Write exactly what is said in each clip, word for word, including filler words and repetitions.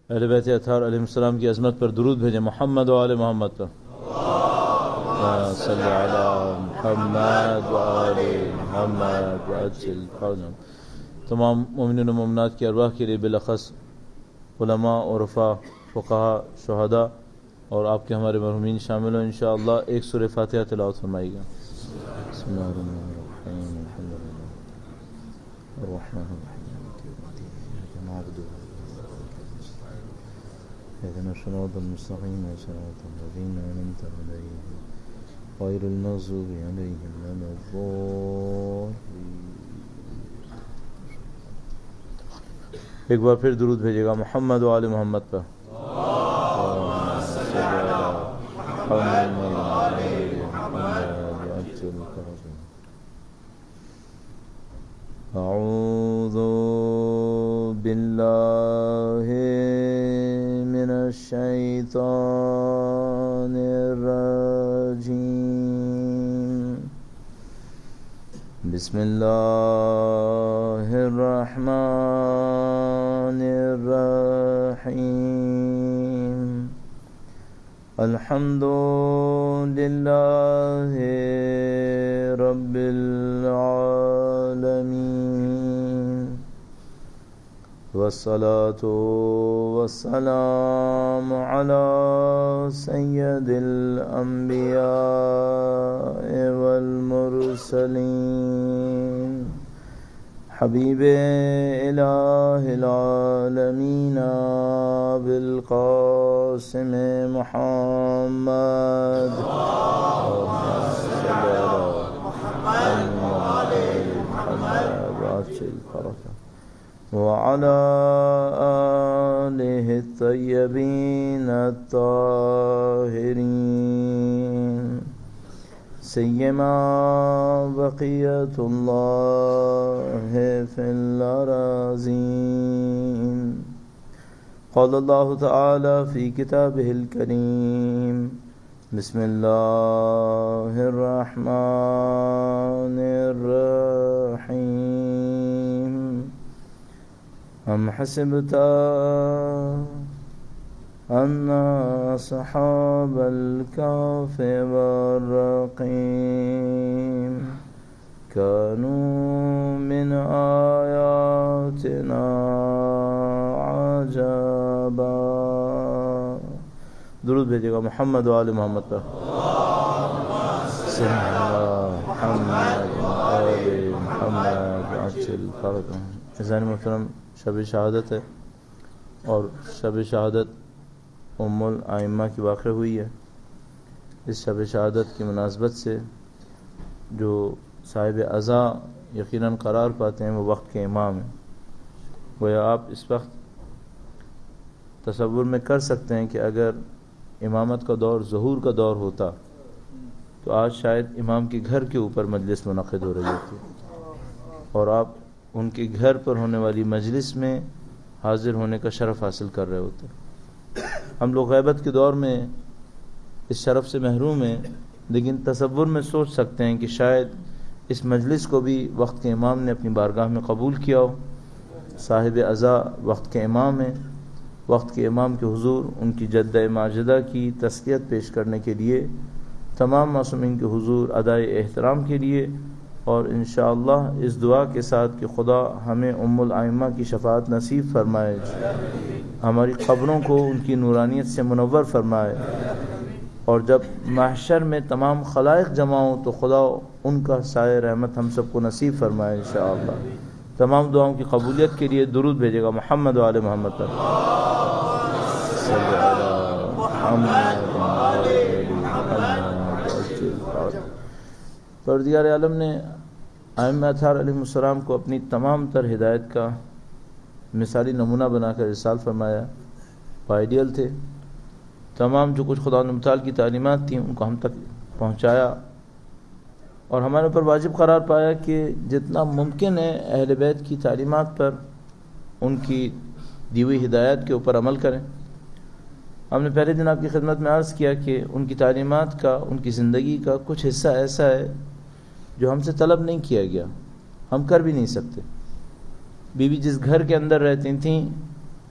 اہل بیت اطہار علیہ السلام کی عظمت پر درود بھیجیں محمد و آل محمد پر صلی علی محمد و آل محمد وعجل فرجهم. تمام مومنین و مومنات کی ارواح کے لیے بالاخص علماء عرفاء فقہاء شہداء اور آپ کے ہمارے مرحومین شامل ہوں. انشاءاللہ ایک سورہ فاتحہ تلاوت فرمائیے گا. بسم اللہ الرحمن الرحیم الحمد للہ الرحمن الرحیم نعبد اهدنا الصراط المستقيم صراط الذين أنعمت عليهم غير المغضوب عليهم ولا الضالين. ایک بار پھر درود بھیجے گا محمد و آل محمد پر. اعوذ باللہ من الشیطان الرجیم. بسم اللہ الرحمن الرحیم. الحمد للہ رب العالمین والصلاة والسلام على سید الانبیاء والمرسلین حبیب الہ العالمین بالقاسم محمد وعلى آلہ الطیبین الطاہرین سیما بقیت اللہ فی الارضین. قال اللہ تعالی فی کتابہ الکریم بسم اللہ الرحمن الرحیم. ام حسبت ان اصحاب الكهف والرقیم كانوا من آیاتنا عجبا. درود بھیجے گا محمد و آل محمد پر. صلی اللہ محمد و آل محمد وعجل فرجهم. عزیزان محترم، شب شہادت ہے اور شب شہادت ام الائمہ کی واقع ہوئی ہے. اس شب شہادت کی مناسبت سے جو صاحب عزا یقیناً قرار پاتے ہیں وہ وقت کے امام ہیں. گویا آپ اس وقت تصور میں کر سکتے ہیں کہ اگر امامت کا دور ظہور کا دور ہوتا تو آج شاید امام کے گھر کے اوپر مجلس منعقد ہو رہی ہوتی اور آپ ان کے گھر پر ہونے والی مجلس میں حاضر ہونے کا شرف حاصل کر رہے ہوتے. ہم لوگ غیبت کے دور میں اس شرف سے محروم ہیں، لیکن تصور میں سوچ سکتے ہیں کہ شاید اس مجلس کو بھی وقت کے امام نے اپنی بارگاہ میں قبول کیا ہو. صاحب عزا وقت کے امام ہیں. وقت کے امام کے حضور ان کی جدہ ماجدہ کی تسلیت پیش کرنے کے لیے، تمام معصومین کے حضور ادائے احترام کے لیے، اور انشاءاللہ اس دعا کے ساتھ کہ خدا ہمیں ام الائمہ کی شفاعت نصیب فرمائے، ہماری قبروں کو ان کی نورانیت سے منور فرمائے، اور جب محشر میں تمام خلائق جمع ہوں تو خدا ان کا سایہ رحمت ہم سب کو نصیب فرمائے انشاءاللہ. تمام دعاؤں کی قبولیت کے لیے درود بھیجے گا محمد و آل محمد پر. صلی اللہ محمد و آل محمد. پروردگار عالم نے ائمہ اطہار علیہ السلام کو اپنی تمام تر ہدایت کا مثالی نمونہ بنا کر ارسال فرمایا. وہ آئیڈیل تھے. تمام جو کچھ خدا متعال کی تعلیمات تھیں ان کو ہم تک پہنچایا اور ہمارے اوپر واجب قرار پایا کہ جتنا ممکن ہے اہل بیت کی تعلیمات پر، ان کی دی ہوئی ہدایات کے اوپر عمل کریں. ہم نے پہلے دن آپ کی خدمت میں عرض کیا کہ ان کی تعلیمات کا، ان کی زندگی کا کچھ حصہ ایسا ہے جو ہم سے طلب نہیں کیا گیا، ہم کر بھی نہیں سکتے. بیوی جس گھر کے اندر رہتی تھیں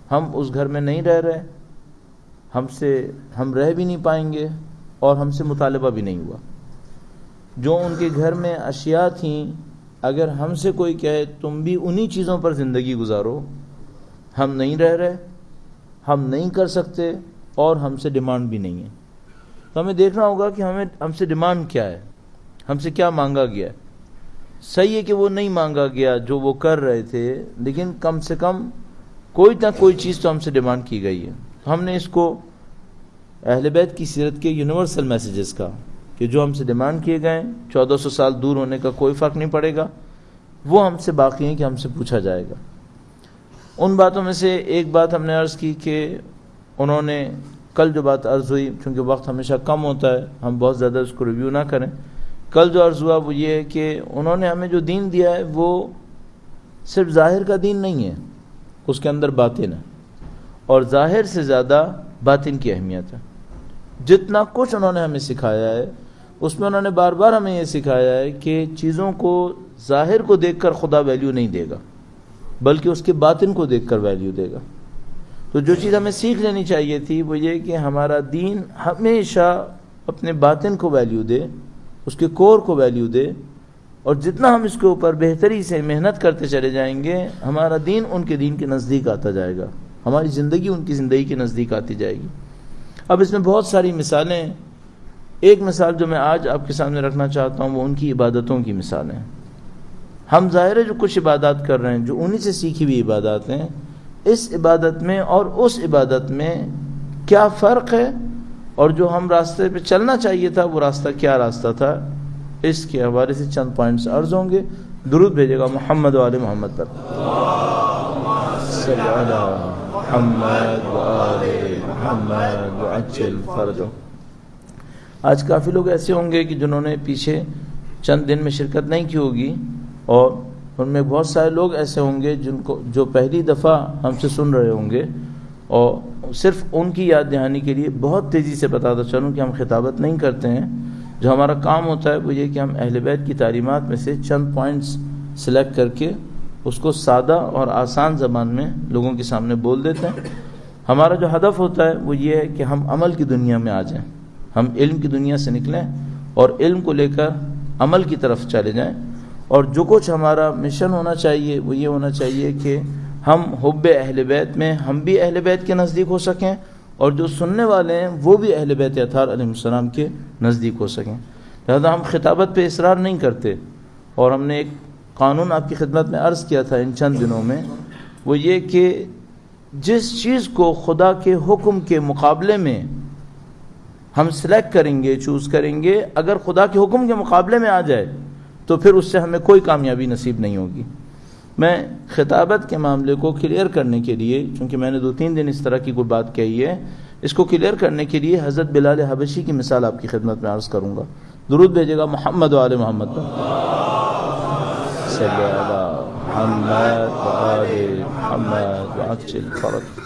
ہم اس گھر میں نہیں رہ رہے، ہم سے ہم رہ بھی نہیں پائیں گے اور ہم سے مطالبہ بھی نہیں ہوا۔ جو ان کے گھر میں اشیاء تھیں، اگر ہم سے کوئی کہے تم بھی انہی چیزوں پر زندگی گزارو، ہم نہیں رہ رہے، ہم نہیں کر سکتے اور ہم سے ڈیمانڈ بھی نہیں ہے، تو ہمیں دیکھنا ہوگا کہ ہمیں ہم سے ڈیمانڈ کیا ہے، ہم سے کیا مانگا گیا ہے۔ صحیح ہے کہ وہ نہیں مانگا گیا جو وہ کر رہے تھے، لیکن کم سے کم کوئی نہ کوئی چیز تو ہم سے ڈیمانڈ کی گئی ہے۔ ہم نے اس کو اہل بیت کی سیرت کے یونیورسل میسیجز کا کہ جو ہم سے ڈیمانڈ کیے گئے چودہ سو سال دور ہونے کا کوئی فرق نہیں پڑے گا، وہ ہم سے باقی ہیں کہ ہم سے پوچھا جائے گا۔ ان باتوں میں سے ایک بات ہم نے عرض کی کہ انہوں نے کل جو بات عرض ہوئی، چونکہ وقت ہمیشہ کم ہوتا ہے ہم بہت زیادہ اس کو ریویو نہ کریں، کل جو عرض ہوا وہ یہ ہے کہ انہوں نے ہمیں جو دین دیا ہے وہ صرف ظاہر کا دین نہیں ہے، اس کے اندر باطن ہے، اور ظاہر سے زیادہ باطن کی اہمیت ہے۔ جتنا کچھ انہوں نے ہمیں سکھایا ہے اس میں انہوں نے بار بار ہمیں یہ سکھایا ہے کہ چیزوں کو ظاہر کو دیکھ کر خدا ویلیو نہیں دے گا، بلکہ اس کے باطن کو دیکھ کر ویلیو دے گا۔ تو جو چیز ہمیں سیکھ لینی چاہیے تھی وہ یہ کہ ہمارا دین ہمیشہ اپنے باطن کو ویلیو دے، اس کے کور کو ویلیو دے، اور جتنا ہم اس کے اوپر بہتری سے محنت کرتے چلے جائیں گے ہمارا دین ان کے دین کے نزدیک آتا جائے گا، ہماری زندگی ان کی زندگی کے نزدیک آتی جائے گی۔ اب اس میں بہت ساری مثالیں، ایک مثال جو میں آج آپ کے سامنے رکھنا چاہتا ہوں وہ ان کی عبادتوں کی مثالیں۔ ہم ظاہر ہے جو کچھ عبادات کر رہے ہیں جو انہی سے سیکھی ہوئی عبادات ہیں، اس عبادت میں اور اس عبادت میں کیا فرق ہے، اور جو ہم راستے پہ چلنا چاہیے تھا وہ راستہ کیا راستہ تھا، اس کے حوالے سے چند پوائنٹس عرض ہوں گے۔ درود بھیجے گا محمد و آل محمد پر۔ صلی علی محمد و آل محمد وعجل فرجہ۔ آج کافی لوگ ایسے ہوں گے کہ جنہوں نے پیچھے چند دن میں شرکت نہیں کی ہوگی، اور ان میں بہت سارے لوگ ایسے ہوں گے جن کو جو پہلی دفعہ ہم سے سن رہے ہوں گے، اور صرف ان کی یاد دہانی کے لیے بہت تیزی سے بتاتا چلوں کہ ہم خطابت نہیں کرتے ہیں۔ جو ہمارا کام ہوتا ہے وہ یہ کہ ہم اہل بیت کی تعلیمات میں سے چند پوائنٹس سلیکٹ کر کے اس کو سادہ اور آسان زبان میں لوگوں کے سامنے بول دیتے ہیں۔ ہمارا جو ہدف ہوتا ہے وہ یہ ہے کہ ہم عمل کی دنیا میں آ جائیں، ہم علم کی دنیا سے نکلیں اور علم کو لے کر عمل کی طرف چلے جائیں، اور جو کچھ ہمارا مشن ہونا چاہیے وہ یہ ہونا چاہیے کہ ہم حب اہل بیت میں ہم بھی اہل بیت کے نزدیک ہو سکیں، اور جو سننے والے ہیں وہ بھی اہل بیت اطہار علیہ السلام کے نزدیک ہو سکیں۔ لہذا ہم خطابت پہ اصرار نہیں کرتے، اور ہم نے ایک قانون آپ کی خدمت میں عرض کیا تھا ان چند دنوں میں، وہ یہ کہ جس چیز کو خدا کے حکم کے مقابلے میں ہم سلیکٹ کریں گے، چوز کریں گے، اگر خدا کے حکم کے مقابلے میں آ جائے تو پھر اس سے ہمیں کوئی کامیابی نصیب نہیں ہوگی۔ میں خطابت کے معاملے کو کلیئر کرنے کے لیے، چونکہ میں نے دو تین دن اس طرح کی کوئی بات کہی ہے، اس کو کلیئر کرنے کے لیے حضرت بلال حبشی کی مثال آپ کی خدمت میں عرض کروں گا۔ درود بھیجے گا محمد و آل محمد پر۔ صلی علی محمد و آل محمد وعجل فرج۔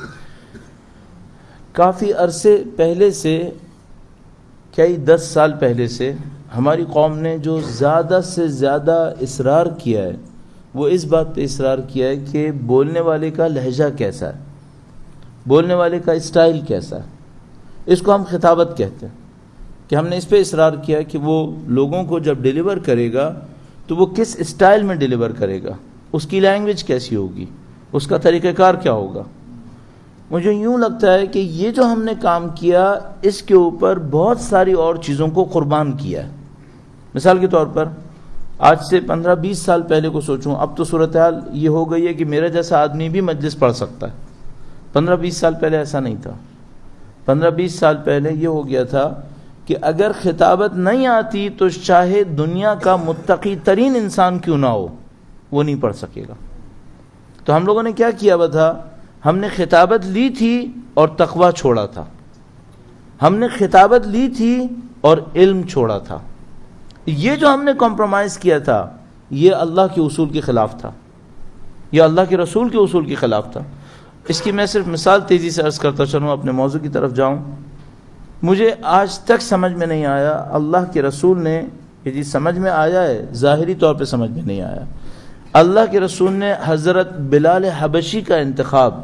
کافی عرصے پہلے سے، کئی دس سال پہلے سے ہماری قوم نے جو زیادہ سے زیادہ اصرار کیا ہے وہ اس بات پہ اصرار کیا ہے کہ بولنے والے کا لہجہ کیسا ہے، بولنے والے کا اسٹائل کیسا ہے۔ اس کو ہم خطابت کہتے ہیں، کہ ہم نے اس پہ اصرار کیا کہ وہ لوگوں کو جب ڈیلیور کرے گا تو وہ کس اسٹائل میں ڈیلیور کرے گا، اس کی لینگویج کیسی ہوگی، اس کا طریقہ کار کیا ہوگا۔ مجھے یوں لگتا ہے کہ یہ جو ہم نے کام کیا اس کے اوپر بہت ساری اور چیزوں کو قربان کیا ہے۔ مثال کے طور پر آج سے پندرہ بیس سال پہلے کو سوچوں، اب تو صورتحال یہ ہو گئی ہے کہ میرا جیسا آدمی بھی مجلس پڑھ سکتا ہے، پندرہ بیس سال پہلے ایسا نہیں تھا۔ پندرہ بیس سال پہلے یہ ہو گیا تھا کہ اگر خطابت نہیں آتی تو چاہے دنیا کا متقی ترین انسان کیوں نہ ہو وہ نہیں پڑھ سکے گا۔ تو ہم لوگوں نے کیا کیا ہوا تھا، ہم نے خطابت لی تھی اور تقویٰ چھوڑا تھا، ہم نے خطابت لی تھی اور علم چھوڑا تھا۔ یہ جو ہم نے کمپرومائز کیا تھا یہ اللہ کے اصول کے خلاف تھا، یہ اللہ کے رسول کے اصول کے خلاف تھا۔ اس کی میں صرف مثال تیزی سے عرض کرتا چلوں، اپنے موضوع کی طرف جاؤں۔ مجھے آج تک سمجھ میں نہیں آیا، اللہ کے رسول نے یہ جی سمجھ میں آیا ہے، ظاہری طور پہ سمجھ میں نہیں آیا، اللہ کے رسول نے حضرت بلال حبشی کا انتخاب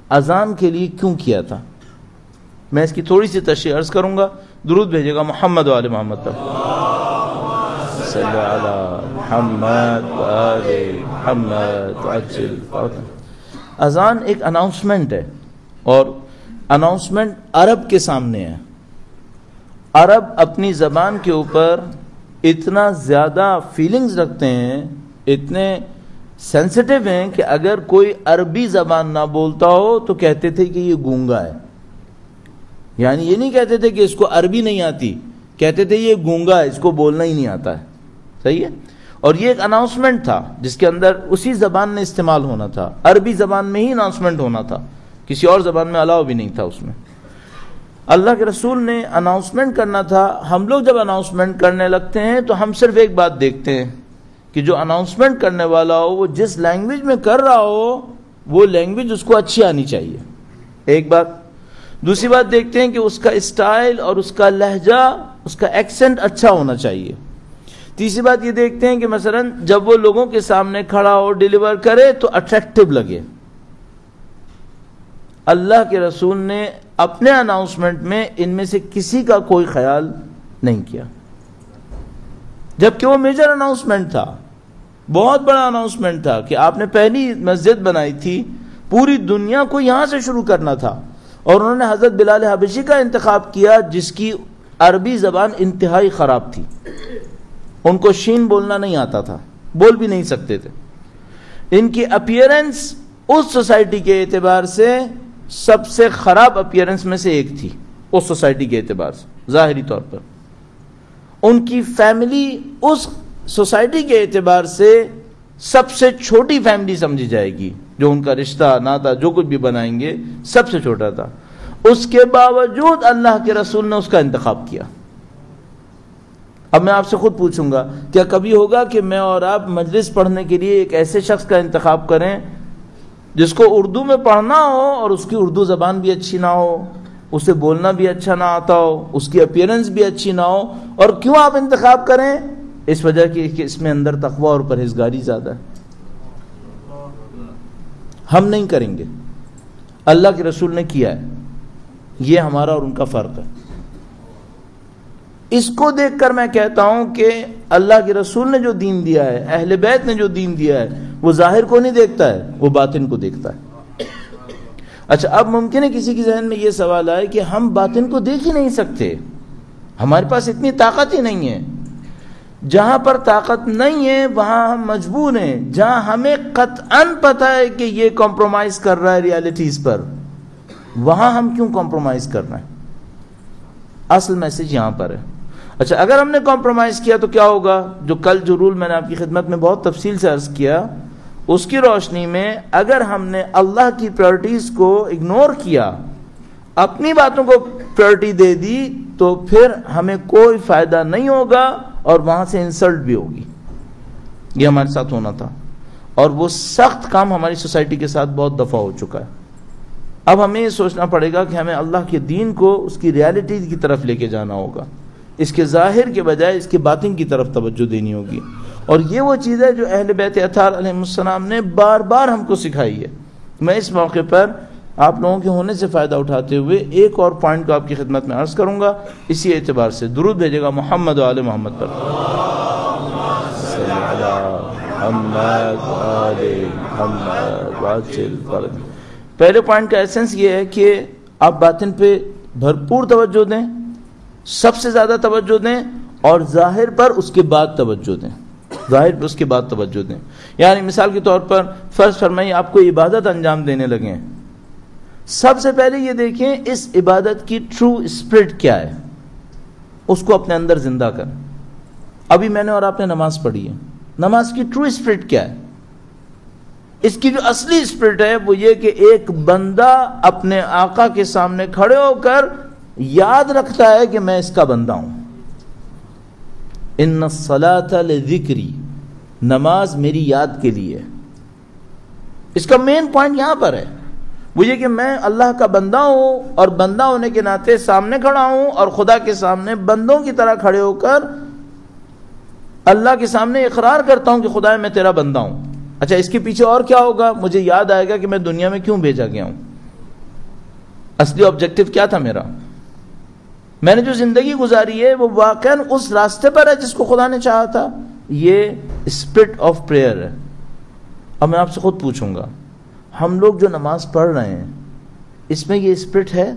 اذان کے لیے کیوں کیا تھا؟ میں اس کی تھوڑی سی تشریح عرض کروں گا. درود بھیجے گا محمد و آل محمد پر. صلی علی محمد و آل محمد عجل. اذان ایک اناؤنسمنٹ ہے، اور اناؤنسمنٹ عرب کے سامنے ہے. عرب اپنی زبان کے اوپر اتنا زیادہ فیلنگز رکھتے ہیں، اتنے سینسٹیو ہیں کہ اگر کوئی عربی زبان نہ بولتا ہو تو کہتے تھے کہ یہ گونگا ہے. یعنی یہ نہیں کہتے تھے کہ اس کو عربی نہیں آتی، کہتے تھے یہ گونگا ہے، اس کو بولنا ہی نہیں آتا ہے. صحیح ہے. اور یہ ایک اناؤنسمنٹ تھا جس کے اندر اسی زبان میں استعمال ہونا تھا، عربی زبان میں ہی اناؤنسمنٹ ہونا تھا، کسی اور زبان میں الاؤ بھی نہیں تھا اس میں. اللہ کے رسول نے اناؤنسمنٹ کرنا تھا. ہم لوگ جب اناؤنسمنٹ کرنے لگتے ہیں تو ہم صرف ایک بات دیکھتے ہیں کہ جو اناؤنسمنٹ کرنے والا ہو وہ جس لینگویج میں کر رہا ہو وہ لینگویج اس کو اچھی آنی چاہیے. ایک بات. دوسری بات دیکھتے ہیں کہ اس کا اسٹائل اور اس کا لہجہ، اس کا ایکسنٹ اچھا ہونا چاہیے. تیسری بات یہ دیکھتے ہیں کہ مثلا جب وہ لوگوں کے سامنے کھڑا ہو ڈیلیور کرے تو اٹریکٹیو لگے. اللہ کے رسول نے اپنے اناؤنسمنٹ میں ان میں سے کسی کا کوئی خیال نہیں کیا، جبکہ وہ میجر اناؤنسمنٹ تھا، بہت بڑا اناؤنسمنٹ تھا کہ آپ نے پہلی مسجد بنائی تھی، پوری دنیا کو یہاں سے شروع کرنا تھا. اور انہوں نے حضرت بلال حبشی کا انتخاب کیا جس کی عربی زبان انتہائی خراب تھی. ان کو شین بولنا نہیں آتا تھا، بول بھی نہیں سکتے تھے. ان کی اپیئرنس اس سوسائٹی کے اعتبار سے سب سے خراب اپیئرنس میں سے ایک تھی، اس سوسائٹی کے اعتبار سے ظاہری طور پر. ان کی فیملی اس سوسائٹی کے اعتبار سے سب سے چھوٹی فیملی سمجھی جائے گی، جو ان کا رشتہ ناتا جو کچھ بھی بنائیں گے سب سے چھوٹا تھا. اس کے باوجود اللہ کے رسول نے اس کا انتخاب کیا. اب میں آپ سے خود پوچھوں گا، کیا کبھی ہوگا کہ میں اور آپ مجلس پڑھنے کے لیے ایک ایسے شخص کا انتخاب کریں جس کو اردو میں پڑھنا ہو اور اس کی اردو زبان بھی اچھی نہ ہو، اسے بولنا بھی اچھا نہ آتا ہو، اس کی اپیئرنس بھی اچھی نہ ہو؟ اور کیوں آپ انتخاب کریں؟ اس وجہ کی کہ اس میں اندر تقویٰ اور پرہیزگاری زیادہ ہے. ہم نہیں کریں گے، اللہ کے رسول نے کیا ہے. یہ ہمارا اور ان کا فرق ہے. اس کو دیکھ کر میں کہتا ہوں کہ اللہ کے رسول نے جو دین دیا ہے، اہل بیت نے جو دین دیا ہے، وہ ظاہر کو نہیں دیکھتا ہے، وہ باطن کو دیکھتا ہے. اچھا، اب ممکن ہے کسی کے ذہن میں یہ سوال آئے کہ ہم باطن کو دیکھ ہی نہیں سکتے، ہمارے پاس اتنی طاقت ہی نہیں ہے. جہاں پر طاقت نہیں ہے وہاں ہم مجبور ہیں. جہاں ہمیں قطعاً پتہ ہے کہ یہ کمپرومائز کر رہا ہے ریالٹیز پر، وہاں ہم کیوں کمپرومائز کر رہے ہیں؟ اصل میسج یہاں پر ہے. اچھا، اگر ہم نے کمپرومائز کیا تو کیا ہوگا؟ جو کل جو رول میں نے آپ کی خدمت میں بہت تفصیل سے عرض کیا، اس کی روشنی میں اگر ہم نے اللہ کی پریورٹیز کو اگنور کیا، اپنی باتوں کو پریورٹی دے دی، تو پھر ہمیں کوئی فائدہ نہیں ہوگا اور وہاں سے انسلٹ بھی ہوگی. یہ ہمارے ساتھ ہونا تھا، اور وہ سخت کام ہماری سوسائٹی کے ساتھ بہت دفعہ ہو چکا ہے. اب ہمیں یہ سوچنا پڑے گا کہ ہمیں اللہ کے دین کو اس کی ریالٹی کی طرف لے کے جانا ہوگا، اس کے ظاہر کے بجائے اس کے باطن کی طرف توجہ دینی ہوگی. اور یہ وہ چیز ہے جو اہل بیت اطہار علیہ السلام نے بار بار ہم کو سکھائی ہے. میں اس موقع پر آپ لوگوں کے ہونے سے فائدہ اٹھاتے ہوئے ایک اور پوائنٹ کو آپ کی خدمت میں عرض کروں گا. اسی اعتبار سے درود بھیجے گا محمد و آل محمد پر. پہلے پوائنٹ کا ایسنس یہ ہے کہ آپ باطن پہ بھرپور توجہ دیں، سب سے زیادہ توجہ دیں، اور ظاہر پر اس کے بعد توجہ دیں. ظاہر پر اس کے بعد توجہ دیں. یعنی مثال کے طور پر فرض فرمائیے آپ کو عبادت انجام دینے لگے ہیں، سب سے پہلے یہ دیکھیں اس عبادت کی ٹرو اسپرٹ کیا ہے، اس کو اپنے اندر زندہ کریں. ابھی میں نے اور آپ نے نماز پڑھی ہے، نماز کی ٹرو اسپرٹ کیا ہے؟ اس کی جو اصلی اسپرٹ ہے وہ یہ کہ ایک بندہ اپنے آقا کے سامنے کھڑے ہو کر یاد رکھتا ہے کہ میں اس کا بندہ ہوں. ان الصلاۃ لذکری، نماز میری یاد کے لیے. اس کا مین پوائنٹ یہاں پر ہے، وہ یہ کہ میں اللہ کا بندہ ہوں، اور بندہ ہونے کے ناطے سامنے کھڑا ہوں، اور خدا کے سامنے بندوں کی طرح کھڑے ہو کر اللہ کے سامنے اقرار کرتا ہوں کہ خدا میں تیرا بندہ ہوں. اچھا، اس کے پیچھے اور کیا ہوگا؟ مجھے یاد آئے گا کہ میں دنیا میں کیوں بھیجا گیا ہوں. اصلی آبجیکٹو کیا تھا میرا؟ میں نے جو زندگی گزاری ہے وہ واقعاً اس راستے پر ہے جس کو خدا نے چاہا تھا؟ یہ اسپرٹ آف پریئر ہے. اب میں آپ سے خود پوچھوں گا، ہم لوگ جو نماز پڑھ رہے ہیں اس میں یہ اسپرٹ ہے؟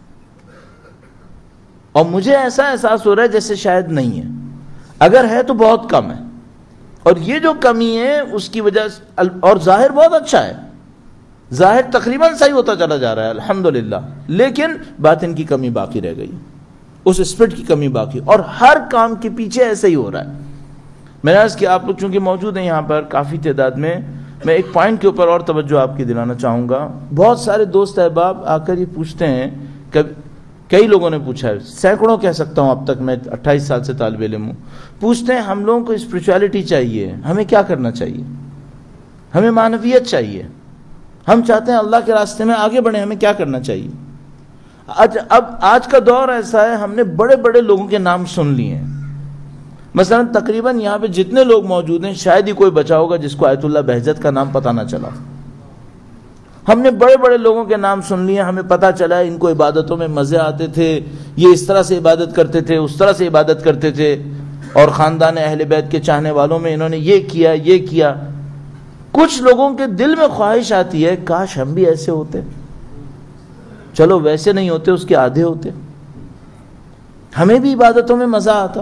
اور مجھے ایسا احساس ہو رہا ہے جیسے شاید نہیں ہے. اگر ہے تو بہت کم ہے، اور یہ جو کمی ہے اس کی وجہ سے، اور ظاہر بہت اچھا ہے، ظاہر تقریباً صحیح ہوتا چلا جا رہا ہے الحمدللہ، لیکن باطن کی کمی باقی رہ گئی، اس اسپرٹ کی کمی باقی، اور ہر کام کے پیچھے ایسے ہی ہو رہا ہے. میں نے عرض کہ آپ لوگ چونکہ موجود ہیں یہاں پر کافی تعداد میں، میں ایک پوائنٹ کے اوپر اور توجہ آپ کی دلانا چاہوں گا. بہت سارے دوست احباب آ کر یہ پوچھتے ہیں، کئی لوگوں نے پوچھا ہے، سینکڑوں کہہ سکتا ہوں اب تک، میں اٹھائیس سال سے طالب علم ہوں، پوچھتے ہیں ہم لوگوں کو اسپرچولیٹی چاہیے، ہمیں کیا کرنا چاہیے؟ ہمیں معنویت چاہیے، ہم چاہتے ہیں اللہ کے راستے میں آگے بڑھیں، ہمیں کیا کرنا چاہیے؟ آج اب آج کا دور ایسا ہے، ہم نے بڑے بڑے لوگوں کے نام سن لیے ہیں. مثلا تقریباً یہاں پہ جتنے لوگ موجود ہیں شاید ہی کوئی بچا ہوگا جس کو آیت اللہ بہجت کا نام پتہ نہ چلا. ہم نے بڑے بڑے لوگوں کے نام سن لیے، ہمیں پتہ چلا ان کو عبادتوں میں مزے آتے تھے، یہ اس طرح سے عبادت کرتے تھے، اس طرح سے عبادت کرتے تھے، اور خاندان اہل بیت کے چاہنے والوں میں انہوں نے یہ کیا یہ کیا. کچھ لوگوں کے دل میں خواہش آتی ہے کاش ہم بھی ایسے ہوتے. چلو ویسے نہیں ہوتے، اس کے آدھے ہوتے، ہمیں بھی عبادتوں میں مزہ آتا.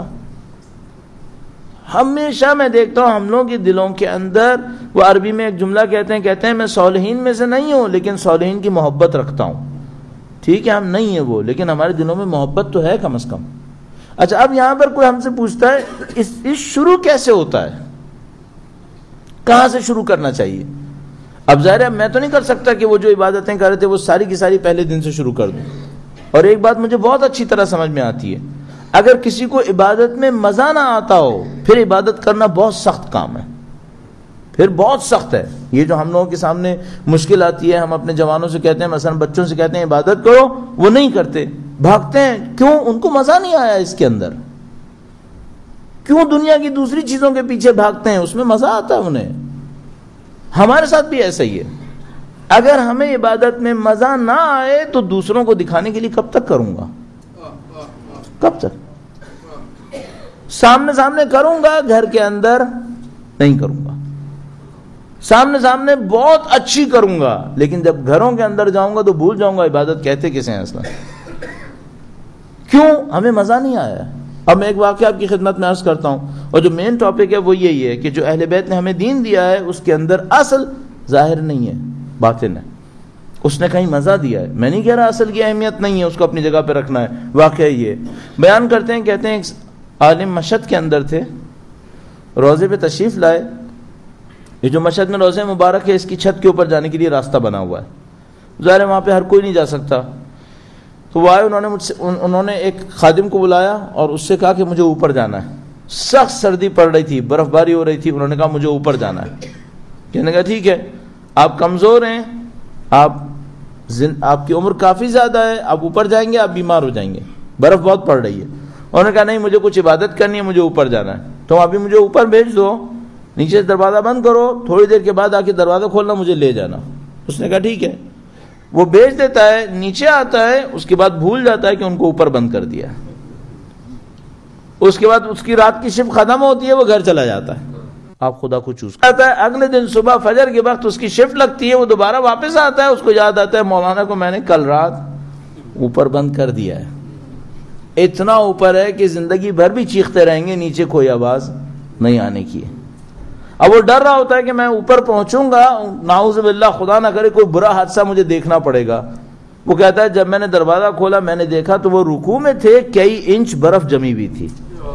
ہمیشہ میں دیکھتا ہوں ہم لوگوں کے دلوں کے اندر، وہ عربی میں ایک جملہ کہتے ہیں کہتے ہیں میں صالحین میں سے نہیں ہوں لیکن صالحین کی محبت رکھتا ہوں. ٹھیک ہے ہم نہیں ہیں وہ، لیکن ہمارے دلوں میں محبت تو ہے کم از کم. اچھا اب یہاں پر کوئی ہم سے پوچھتا ہے اس, اس شروع کیسے ہوتا ہے، کہاں سے شروع کرنا چاہیے؟ اب ظاہر ہے میں تو نہیں کر سکتا کہ وہ جو عبادتیں کر رہے تھے وہ ساری کی ساری پہلے دن سے شروع کر دوں. اور ایک بات مجھے بہت اچھی طرح سمجھ میں آتی ہے، اگر کسی کو عبادت میں مزہ نہ آتا ہو پھر عبادت کرنا بہت سخت کام ہے، پھر بہت سخت ہے. یہ جو ہم لوگوں کے سامنے مشکل آتی ہے، ہم اپنے جوانوں سے کہتے ہیں، مثلا بچوں سے کہتے ہیں عبادت کرو، وہ نہیں کرتے، بھاگتے ہیں. کیوں؟ ان کو مزہ نہیں آیا اس کے اندر. کیوں دنیا کی دوسری چیزوں کے پیچھے بھاگتے ہیں؟ اس میں مزہ آتا ہے انہیں. ہمارے ساتھ بھی ایسا ہی ہے. اگر ہمیں عبادت میں مزہ نہ آئے تو دوسروں کو دکھانے کے لیے کب تک کروں گا؟ کب تک؟ سامنے سامنے کروں گا، گھر کے اندر نہیں کروں گا. سامنے سامنے بہت اچھی کروں گا، لیکن جب گھروں کے اندر جاؤں گا تو بھول جاؤں گا عبادت کہتے کسے ہیں اصلا. کیوں؟ ہمیں مزہ نہیں آیا. اب میں ایک واقعہ آپ کی خدمت میں عرض کرتا ہوں، اور جو مین ٹاپک ہے وہ یہی ہے کہ جو اہل بیت نے ہمیں دین دیا ہے اس کے اندر اصل ظاہر نہیں ہے، باطن ہے. اس نے کہیں مزہ دیا ہے. میں نہیں کہہ رہا اصل کی اہمیت نہیں ہے، اس کو اپنی جگہ پہ رکھنا ہے. واقعہ یہ بیان کرتے ہیں، کہتے ہیں ایک عالم مشہد کے اندر تھے، روضے پہ تشریف لائے. یہ جو مشہد میں روضہ مبارک ہے اس کی چھت کے اوپر جانے کے لیے راستہ بنا ہوا ہے. ظاہر ہے وہاں پہ ہر کوئی نہیں جا سکتا. تو وہ آئے، انہوں نے مجھ سے انہوں نے ایک خادم کو بلایا اور اس سے کہا کہ مجھے اوپر جانا ہے. سخت سردی پڑ رہی تھی، برف باری ہو رہی تھی. انہوں نے کہا مجھے اوپر جانا ہے. کہنے لگا ٹھیک ہے، آپ کمزور ہیں، آپ آپ کی عمر کافی زیادہ ہے، آپ اوپر جائیں گے آپ بیمار ہو جائیں گے، برف بہت پڑ رہی ہے. انہوں نے کہا نہیں مجھے کچھ عبادت کرنی ہے، مجھے اوپر جانا ہے. تو ابھی مجھے اوپر بھیج دو، نیچے سے دروازہ بند کرو، تھوڑی دیر کے بعد آ کے دروازہ کھولنا، مجھے لے جانا. اس نے کہا ٹھیک ہے. وہ بھیج دیتا ہے، نیچے آتا ہے، اس کے بعد بھول جاتا ہے کہ ان کو اوپر بند کر دیا. اس کے بعد اس کی رات کی شفٹ ختم ہوتی ہے، وہ گھر چلا جاتا ہے. آپ خدا کو چوز کرتا ہے. اگلے دن صبح فجر کے وقت اس کی شفٹ لگتی ہے، وہ دوبارہ واپس آتا ہے. اس کو یاد آتا ہے مولانا کو میں نے کل رات اوپر بند کر دیا ہے. اتنا اوپر ہے کہ زندگی بھر بھی چیختے رہیں گے، نیچے کوئی آواز نہیں آنے کی. اب وہ ڈر رہا ہوتا ہے کہ میں اوپر پہنچوں گا، نعوذ باللہ خدا نہ کرے کوئی برا حادثہ مجھے دیکھنا پڑے گا. وہ کہتا ہے جب میں نے دروازہ کھولا میں نے دیکھا تو وہ رکوع میں تھے، کئی انچ برف جمی ہوئی تھی.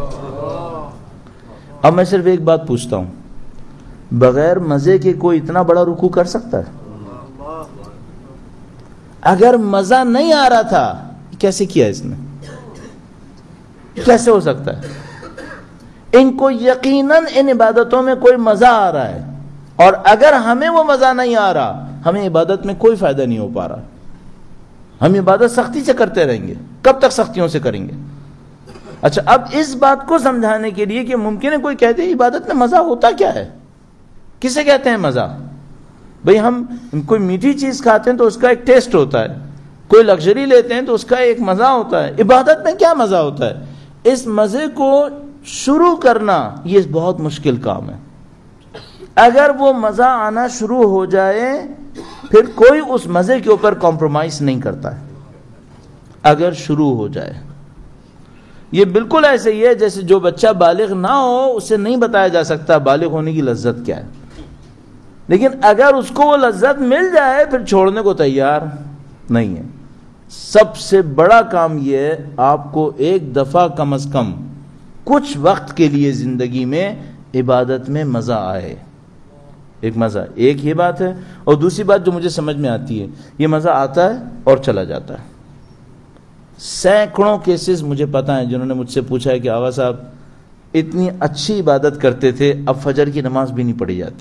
اب میں صرف ایک بات پوچھتا ہوں، بغیر مزے کے کوئی اتنا بڑا رکوع کر سکتا ہے؟ اگر مزہ نہیں آ رہا تھا کیسے کیا اس نے؟ کیسے ہو سکتا ہے؟ ان کو یقیناً ان عبادتوں میں کوئی مزہ آ رہا ہے، اور اگر ہمیں وہ مزہ نہیں آ رہا ہمیں عبادت میں کوئی فائدہ نہیں ہو پا رہا. ہم عبادت سختی سے کرتے رہیں گے، کب تک سختیوں سے کریں گے؟ اچھا اب اس بات کو سمجھانے کے لیے کہ ممکن ہے کوئی کہتے ہیں عبادت میں مزہ ہوتا کیا ہے، کسے کہتے ہیں مزہ؟ بھئی ہم کوئی میٹھی چیز کھاتے ہیں تو اس کا ایک ٹیسٹ ہوتا ہے، کوئی لگژری لیتے ہیں تو اس کا ایک مزہ ہوتا ہے. عبادت میں کیا مزہ ہوتا ہے؟ اس مزے کو شروع کرنا یہ بہت مشکل کام ہے. اگر وہ مزہ آنا شروع ہو جائے پھر کوئی اس مزے کے اوپر کمپرومائز نہیں کرتا ہے. اگر شروع ہو جائے, یہ بالکل ایسے ہی ہے جیسے جو بچہ بالغ نہ ہو اسے نہیں بتایا جا سکتا بالغ ہونے کی لذت کیا ہے, لیکن اگر اس کو وہ لذت مل جائے پھر چھوڑنے کو تیار نہیں ہے. سب سے بڑا کام یہ ہے آپ کو ایک دفعہ کم از کم کچھ وقت کے لیے زندگی میں عبادت میں مزہ آئے. ایک مزہ, ایک یہ بات ہے. اور دوسری بات جو مجھے سمجھ میں آتی ہے, یہ مزہ آتا ہے اور چلا جاتا ہے. سینکڑوں کیسز مجھے پتہ ہیں جنہوں نے مجھ سے پوچھا ہے کہ آغا صاحب اتنی اچھی عبادت کرتے تھے اب فجر کی نماز بھی نہیں پڑھی جاتی.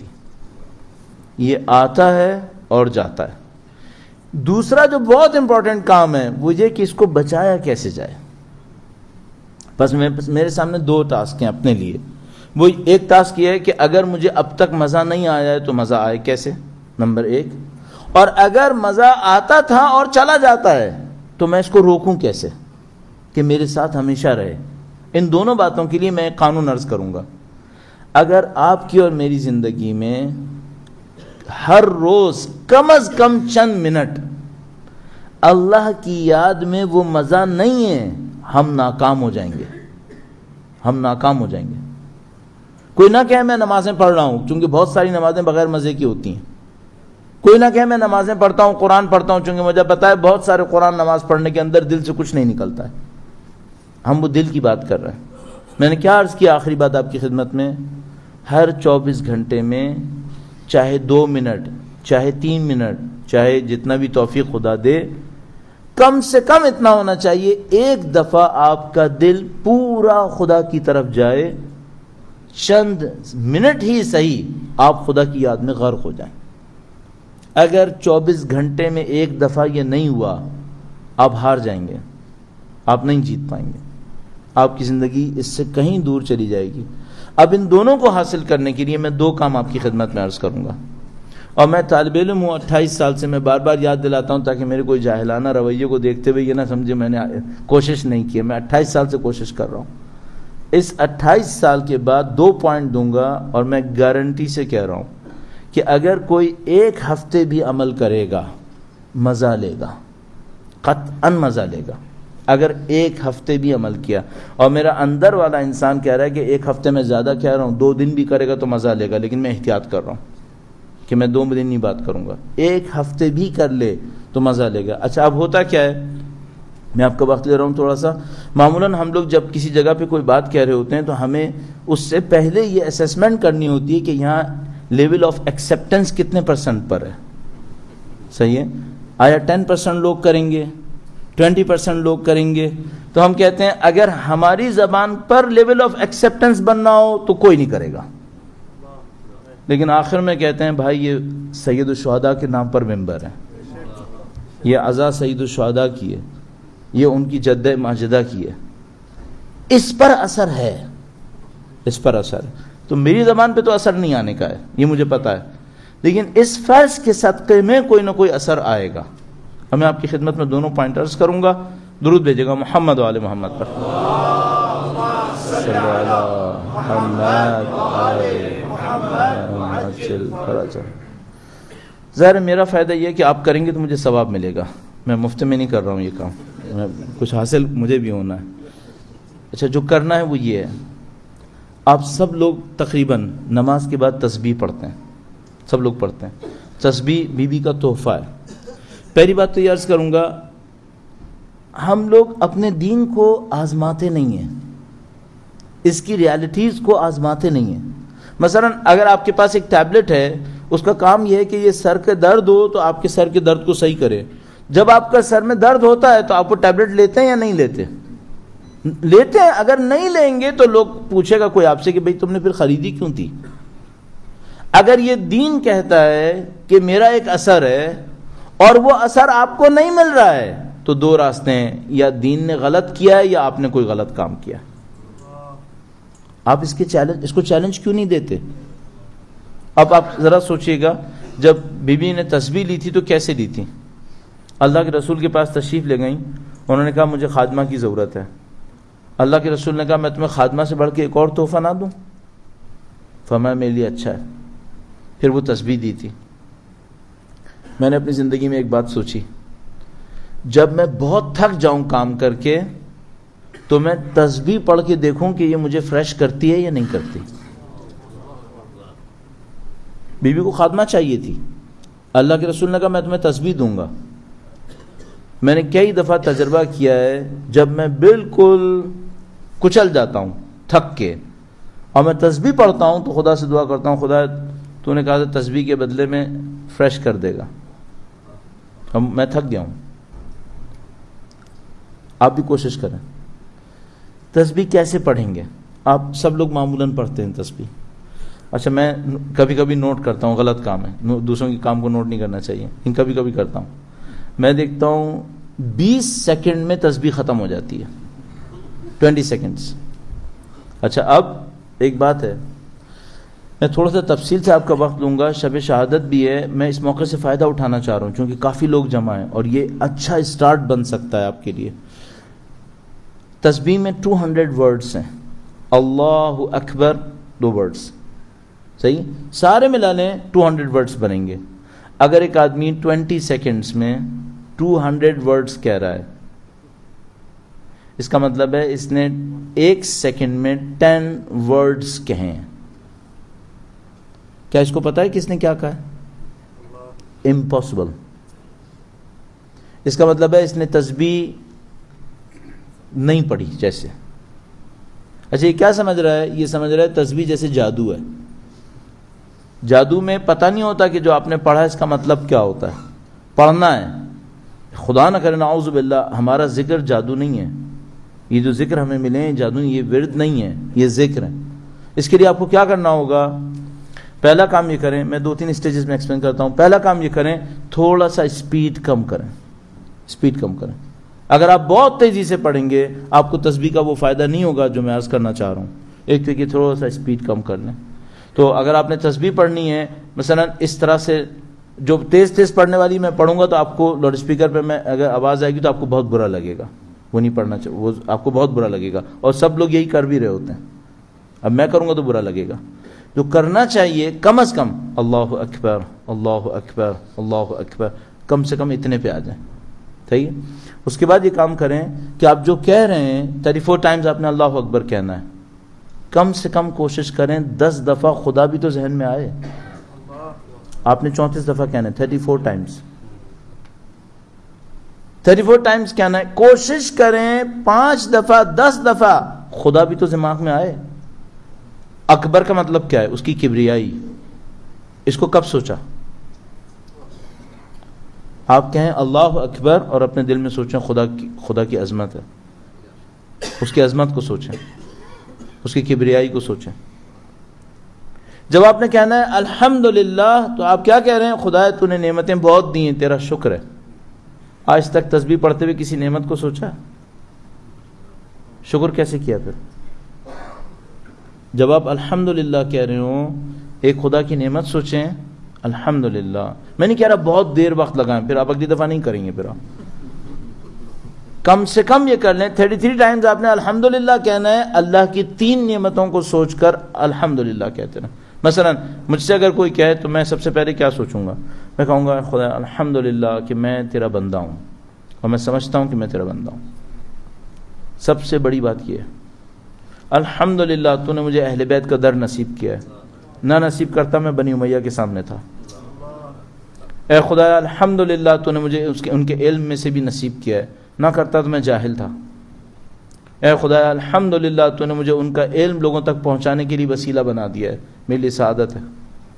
یہ آتا ہے اور جاتا ہے. دوسرا جو بہت امپورٹنٹ کام ہے وہ یہ کہ اس کو بچایا کیسے جائے. بس میرے سامنے دو ٹاسک ہیں اپنے لیے. وہ ایک ٹاسک یہ ہے کہ اگر مجھے اب تک مزہ نہیں آیا ہے تو مزہ آئے کیسے, نمبر ایک. اور اگر مزہ آتا تھا اور چلا جاتا ہے تو میں اس کو روکوں کیسے کہ میرے ساتھ ہمیشہ رہے. ان دونوں باتوں کے لیے میں ایک قانون عرض کروں گا. اگر آپ کی اور میری زندگی میں ہر روز کم از کم چند منٹ اللہ کی یاد میں وہ مزہ نہیں ہے, ہم ناکام ہو جائیں گے. ہم ناکام ہو جائیں گے. کوئی نہ کہے میں نمازیں پڑھ رہا ہوں چونکہ بہت ساری نمازیں بغیر مزے کی ہوتی ہیں. کوئی نہ کہے میں نمازیں پڑھتا ہوں, قرآن پڑھتا ہوں, چونکہ مجھے پتا ہے بہت سارے قرآن نماز پڑھنے کے اندر دل سے کچھ نہیں نکلتا ہے. ہم وہ دل کی بات کر رہے ہیں. میں نے کیا عرض کیا آخری بات آپ کی خدمت میں, ہر چوبیس گھنٹے میں چاہے دو منٹ چاہے تین منٹ چاہے جتنا بھی توفیق خدا دے, کم سے کم اتنا ہونا چاہیے ایک دفعہ آپ کا دل پورا خدا کی طرف جائے. چند منٹ ہی صحیح آپ خدا کی یاد میں غرق ہو جائیں. اگر چوبیس گھنٹے میں ایک دفعہ یہ نہیں ہوا آپ ہار جائیں گے, آپ نہیں جیت پائیں گے, آپ کی زندگی اس سے کہیں دور چلی جائے گی. اب ان دونوں کو حاصل کرنے کے لیے میں دو کام آپ کی خدمت میں عرض کروں گا, اور میں طالب علم ہوں اٹھائیس سال سے, میں بار بار یاد دلاتا ہوں تاکہ میرے کوئی جاہلانہ رویے کو دیکھتے ہوئے یہ نہ سمجھے میں نے کوشش نہیں کی. میں اٹھائیس سال سے کوشش کر رہا ہوں. اس اٹھائیس سال کے بعد دو پوائنٹ دوں گا اور میں گارنٹی سے کہہ رہا ہوں کہ اگر کوئی ایک ہفتے بھی عمل کرے گا مزہ لے گا, قطعاً مزہ لے گا. اگر ایک ہفتے بھی عمل کیا, اور میرا اندر والا انسان کہہ رہا ہے کہ ایک ہفتے میں زیادہ کہہ رہا ہوں, دو دن بھی کرے گا تو مزہ لے گا, لیکن میں احتیاط کر رہا ہوں کہ میں دو دن نہیں بات کروں گا, ایک ہفتے بھی کر لے تو مزہ لے گا. اچھا اب ہوتا کیا ہے, میں آپ کا وقت لے رہا ہوں تھوڑا سا. معمولاً ہم لوگ جب کسی جگہ پہ کوئی بات کہہ رہے ہوتے ہیں تو ہمیں اس سے پہلے یہ اسیسمنٹ کرنی ہوتی ہے کہ یہاں لیول آف ایکسیپٹنس کتنے پرسنٹ پر ہے. صحیح ہے, آیا ٹین پرسنٹ لوگ کریں گے, ٹوینٹی پرسنٹ لوگ کریں گے. تو ہم کہتے ہیں اگر ہماری زبان پر لیول آف ایکسیپٹنس بننا ہو تو کوئی نہیں کرے گا, لیکن آخر میں کہتے ہیں بھائی یہ سید الشہداء کے نام پر ممبر ہے, یہ عزا سید الشہداء کی ہے, یہ ان کی جد ماجدہ کی ہے, اس پر اثر ہے, اس پر اثر ہے. تو میری زبان پہ تو اثر نہیں آنے کا ہے, یہ مجھے پتا ہے, لیکن اس فرض کے صدقے میں کوئی نہ کوئی اثر آئے گا. اب میں آپ کی خدمت میں دونوں پوائنٹ عرض کروں گا. درود بھیجے گا محمد و آل محمد پر. ظاہر میرا فائدہ یہ ہے کہ آپ کریں گے تو مجھے ثواب ملے گا, میں مفت میں نہیں کر رہا ہوں یہ کام, کچھ حاصل مجھے بھی ہونا ہے. اچھا جو کرنا ہے وہ یہ ہے, آپ سب لوگ تقریباً نماز کے بعد تسبیح پڑھتے ہیں, سب لوگ پڑھتے ہیں. تسبیح بی بی کا تحفہ ہے. پہلی بات تو یہ عرض کروں گا, ہم لوگ اپنے دین کو آزماتے نہیں ہیں, اس کی ریالٹیز کو آزماتے نہیں ہیں. مثلا اگر آپ کے پاس ایک ٹیبلٹ ہے, اس کا کام یہ ہے کہ یہ سر کے درد ہو تو آپ کے سر کے درد کو صحیح کرے. جب آپ کا سر میں درد ہوتا ہے تو آپ وہ ٹیبلٹ لیتے ہیں یا نہیں لیتے؟ لیتے ہیں. اگر نہیں لیں گے تو لوگ پوچھے گا کوئی آپ سے کہ بھئی تم نے پھر خریدی کیوں تھی. اگر یہ دین کہتا ہے کہ میرا ایک اثر ہے اور وہ اثر آپ کو نہیں مل رہا ہے تو دو راستے ہیں, یا دین نے غلط کیا ہے یا آپ نے کوئی غلط کام کیا. آپ اس کے چیلنج اس کو چیلنج کیوں نہیں دیتے؟ اب آپ ذرا سوچئے گا, جب بی بی نے تسبیح لی تھی تو کیسے لی تھی؟ اللہ کے رسول کے پاس تشریف لے گئیں. انہوں نے کہا مجھے خادمہ کی ضرورت ہے. اللہ کے رسول نے کہا میں تمہیں خادمہ سے بڑھ کے ایک اور تحفہ نہ دوں؟ فرمایا میرے لیے اچھا ہے. پھر وہ تسبیح دی تھی. میں نے اپنی زندگی میں ایک بات سوچی, جب میں بہت تھک جاؤں کام کر کے تو میں تسبیح پڑھ کے دیکھوں کہ یہ مجھے فریش کرتی ہے یا نہیں کرتی. بی بی کو خادمہ چاہیے تھی. اللہ کے رسول نے کہا میں تمہیں تسبیح دوں گا. میں نے کئی دفعہ تجربہ کیا ہے, جب میں بالکل کچل جاتا ہوں تھک کے اور میں تسبیح پڑھتا ہوں تو خدا سے دعا کرتا ہوں, خدا تو نے کہا تھا تسبیح کے بدلے میں فریش کر دے گا, اب میں تھک گیا ہوں. آپ بھی کوشش کریں. تسبیح کیسے پڑھیں گے؟ آپ سب لوگ معمولاً پڑھتے ہیں تسبیح. اچھا میں کبھی کبھی نوٹ کرتا ہوں, غلط کام ہے, دوسروں کے کام کو نوٹ نہیں کرنا چاہیے, لیکن کبھی کبھی کرتا ہوں. میں دیکھتا ہوں بیس سیکنڈ میں تسبیح ختم ہو جاتی ہے, ٹوینٹی سیکنڈز. اچھا اب ایک بات ہے, میں تھوڑا سا تفصیل سے آپ کا وقت لوں گا, شب شہادت بھی ہے, میں اس موقع سے فائدہ اٹھانا چاہ رہا ہوں کیونکہ کافی لوگ جمع ہیں اور یہ اچھا اسٹارٹ بن سکتا ہے آپ کے لیے. تسبیح میں ٹو ہنڈریڈ ورڈز ہیں. اللہ اکبر دو ورڈز, صحیح, سارے ملا لیں ٹو ہنڈریڈ ورڈز بنیں گے. اگر ایک آدمی ٹوینٹی سیکنڈز میں ٹو ہنڈریڈ ورڈز کہہ رہا ہے, اس کا مطلب ہے اس نے ایک سیکنڈ میں ٹین ورڈز کہے ہیں. کیا اس کو پتا ہے کس نے کیا کہا ہے؟ امپاسبل. اس کا مطلب ہے اس نے تسبیح نہیں پڑھی جیسے. اچھا یہ کیا سمجھ رہا ہے؟ یہ سمجھ رہا ہے تسبیح جیسے جادو ہے. جادو میں پتہ نہیں ہوتا کہ جو آپ نے پڑھا اس کا مطلب کیا ہوتا ہے. پڑھنا ہے, خدا نہ کرے نعوذ باللہ, ہمارا ذکر جادو نہیں ہے. یہ جو ذکر ہمیں ملے ہیں جادو نہیں, یہ ورد نہیں ہے, یہ ذکر ہے. اس کے لیے آپ کو کیا کرنا ہوگا؟ پہلا کام یہ کریں, میں دو تین اسٹیجز میں ایکسپلین کرتا ہوں. پہلا کام یہ کریں, تھوڑا سا اسپیڈ کم کریں, اسپیڈ کم کریں. اگر آپ بہت تیزی سے پڑھیں گے آپ کو تسبیح کا وہ فائدہ نہیں ہوگا جو میں عرض کرنا چاہ رہا ہوں. ایک تو کہ تھوڑا سا اسپیڈ کم کر لیں. تو اگر آپ نے تسبیح پڑھنی ہے مثلا اس طرح سے, جو تیز تیز پڑھنے والی میں پڑھوں گا تو آپ کو لاؤڈ اسپیکر پہ میں اگر آواز آئے گی تو آپ کو بہت برا لگے گا, وہ نہیں پڑھنا چاہیے, وہ آپ کو بہت برا لگے گا. اور سب لوگ یہی کر بھی رہے ہوتے ہیں. اب میں کروں گا تو برا لگے گا. جو کرنا چاہیے کم از کم اللہ اکبر اللہ اکبر اللہ اکبر, کم سے کم اتنے پہ آ جائیں. صحیح. اس کے بعد یہ کام کریں کہ آپ جو کہہ رہے ہیں تھرٹی فور ٹائمز آپ نے اللہ اکبر کہنا ہے. کم سے کم کوشش کریں دس دفعہ خدا بھی تو ذہن میں آئے. آپ نے چونتیس دفعہ کہنا ہے, thirty four times thirty four times کہنا ہے. کوشش کریں پانچ دفعہ دس دفعہ خدا بھی تو دماغ میں آئے. اکبر کا مطلب کیا ہے؟ اس کی کبریائی. اس کو کب سوچا؟ آپ کہیں اللہ اکبر اور اپنے دل میں سوچیں خدا کی خدا کی عظمت ہے, اس کی عظمت کو سوچیں, اس کی کبریائی کو سوچیں. جب آپ نے کہنا ہے الحمدللہ تو آپ کیا کہہ رہے ہیں؟ خدا تو نے نعمتیں بہت دی ہیں, تیرا شکر ہے. آج تک تسبیح پڑھتے ہوئے کسی نعمت کو سوچا؟ شکر کیسے کیا؟ پھر جب آپ الحمدللہ کہہ رہے ہوں ایک خدا کی نعمت سوچیں الحمدللہ. میں نہیں کہہ رہا بہت دیر وقت لگائیں, پھر آپ اگلی دفعہ نہیں کریں گے. پھر آپ کم سے کم یہ کر لیں تھرٹی تھری ٹائمز آپ نے الحمدللہ کہنا ہے. اللہ کی تین نعمتوں کو سوچ کر الحمدللہ کہتے ہیں. مثلا مجھ سے اگر کوئی کہے تو میں سب سے پہلے کیا سوچوں گا؟ میں کہوں گا خدا الحمدللہ کہ میں تیرا بندہ ہوں اور میں سمجھتا ہوں کہ میں تیرا بندہ ہوں. سب سے بڑی بات یہ ہے الحمدللہ تو نے مجھے اہل بیت کا در نصیب کیا ہے, نہ نصیب کرتا میں بنی امیہ کے سامنے تھا. اے خدا الحمدللہ تو نے مجھے اس کے ان کے علم میں سے بھی نصیب کیا ہے, نہ کرتا تو میں جاہل تھا. اے خدا الحمدللہ تو نے مجھے ان کا علم لوگوں تک پہنچانے کے لیے وسیلہ بنا دیا ہے, میرے لیے سعادت ہے.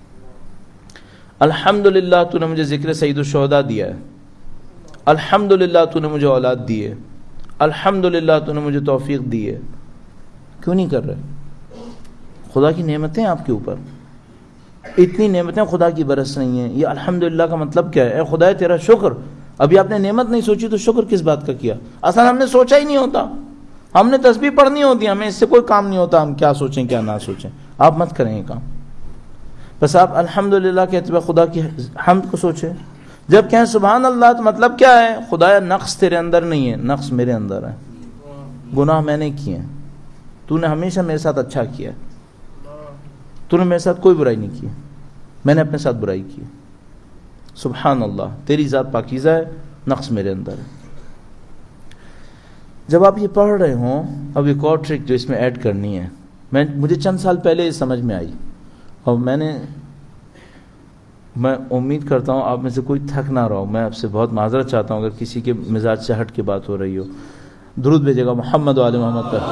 الحمدللہ تو نے مجھے ذکر سید الشہداء دیا ہے. الحمدللہ تو نے مجھے اولاد دی ہے. الحمدللہ تو نے مجھے توفیق دی ہے. کیوں نہیں کر رہے؟ خدا کی نعمتیں آپ کے اوپر, اتنی نعمتیں خدا کی برس رہی ہیں. یہ الحمدللہ کا مطلب کیا ہے؟ اے خدا تیرا شکر. ابھی آپ نے نعمت نہیں سوچی تو شکر کس بات کا کیا؟ اصلا ہم نے سوچا ہی نہیں ہوتا, ہم نے تسبیح پڑھنی ہوتی, ہمیں اس سے کوئی کام نہیں ہوتا ہم کیا سوچیں کیا نہ سوچیں. آپ مت کریں یہ کام. بس آپ الحمدللہ کہتے ہوئے خدا کی حمد کو سوچیں. جب کہیں سبحان اللہ تو مطلب کیا ہے؟ خدایا نقص تیرے اندر نہیں ہے، نقص میرے اندر ہے، گناہ میں نے کیے ہیں، تو نے ہمیشہ میرے ساتھ اچھا کیا، تو نے میرے ساتھ کوئی برائی نہیں کی، میں نے اپنے ساتھ برائی کی، سبحان اللہ تیری ذات پاکیزہ ہے، نقص میرے اندر ہے۔ جب آپ یہ پڑھ رہے ہوں، اب ایک اور ٹرک جو اس میں ایڈ کرنی ہے، میں مجھے چند سال پہلے یہ سمجھ میں آئی، اور میں نے میں امید کرتا ہوں آپ میں سے کوئی تھک نہ رہا ہو، میں آپ سے بہت معذرت چاہتا ہوں اگر کسی کے مزاج سے ہٹ کے بات ہو رہی ہو۔ درود بھیجے گا محمد و آل محمد پر۔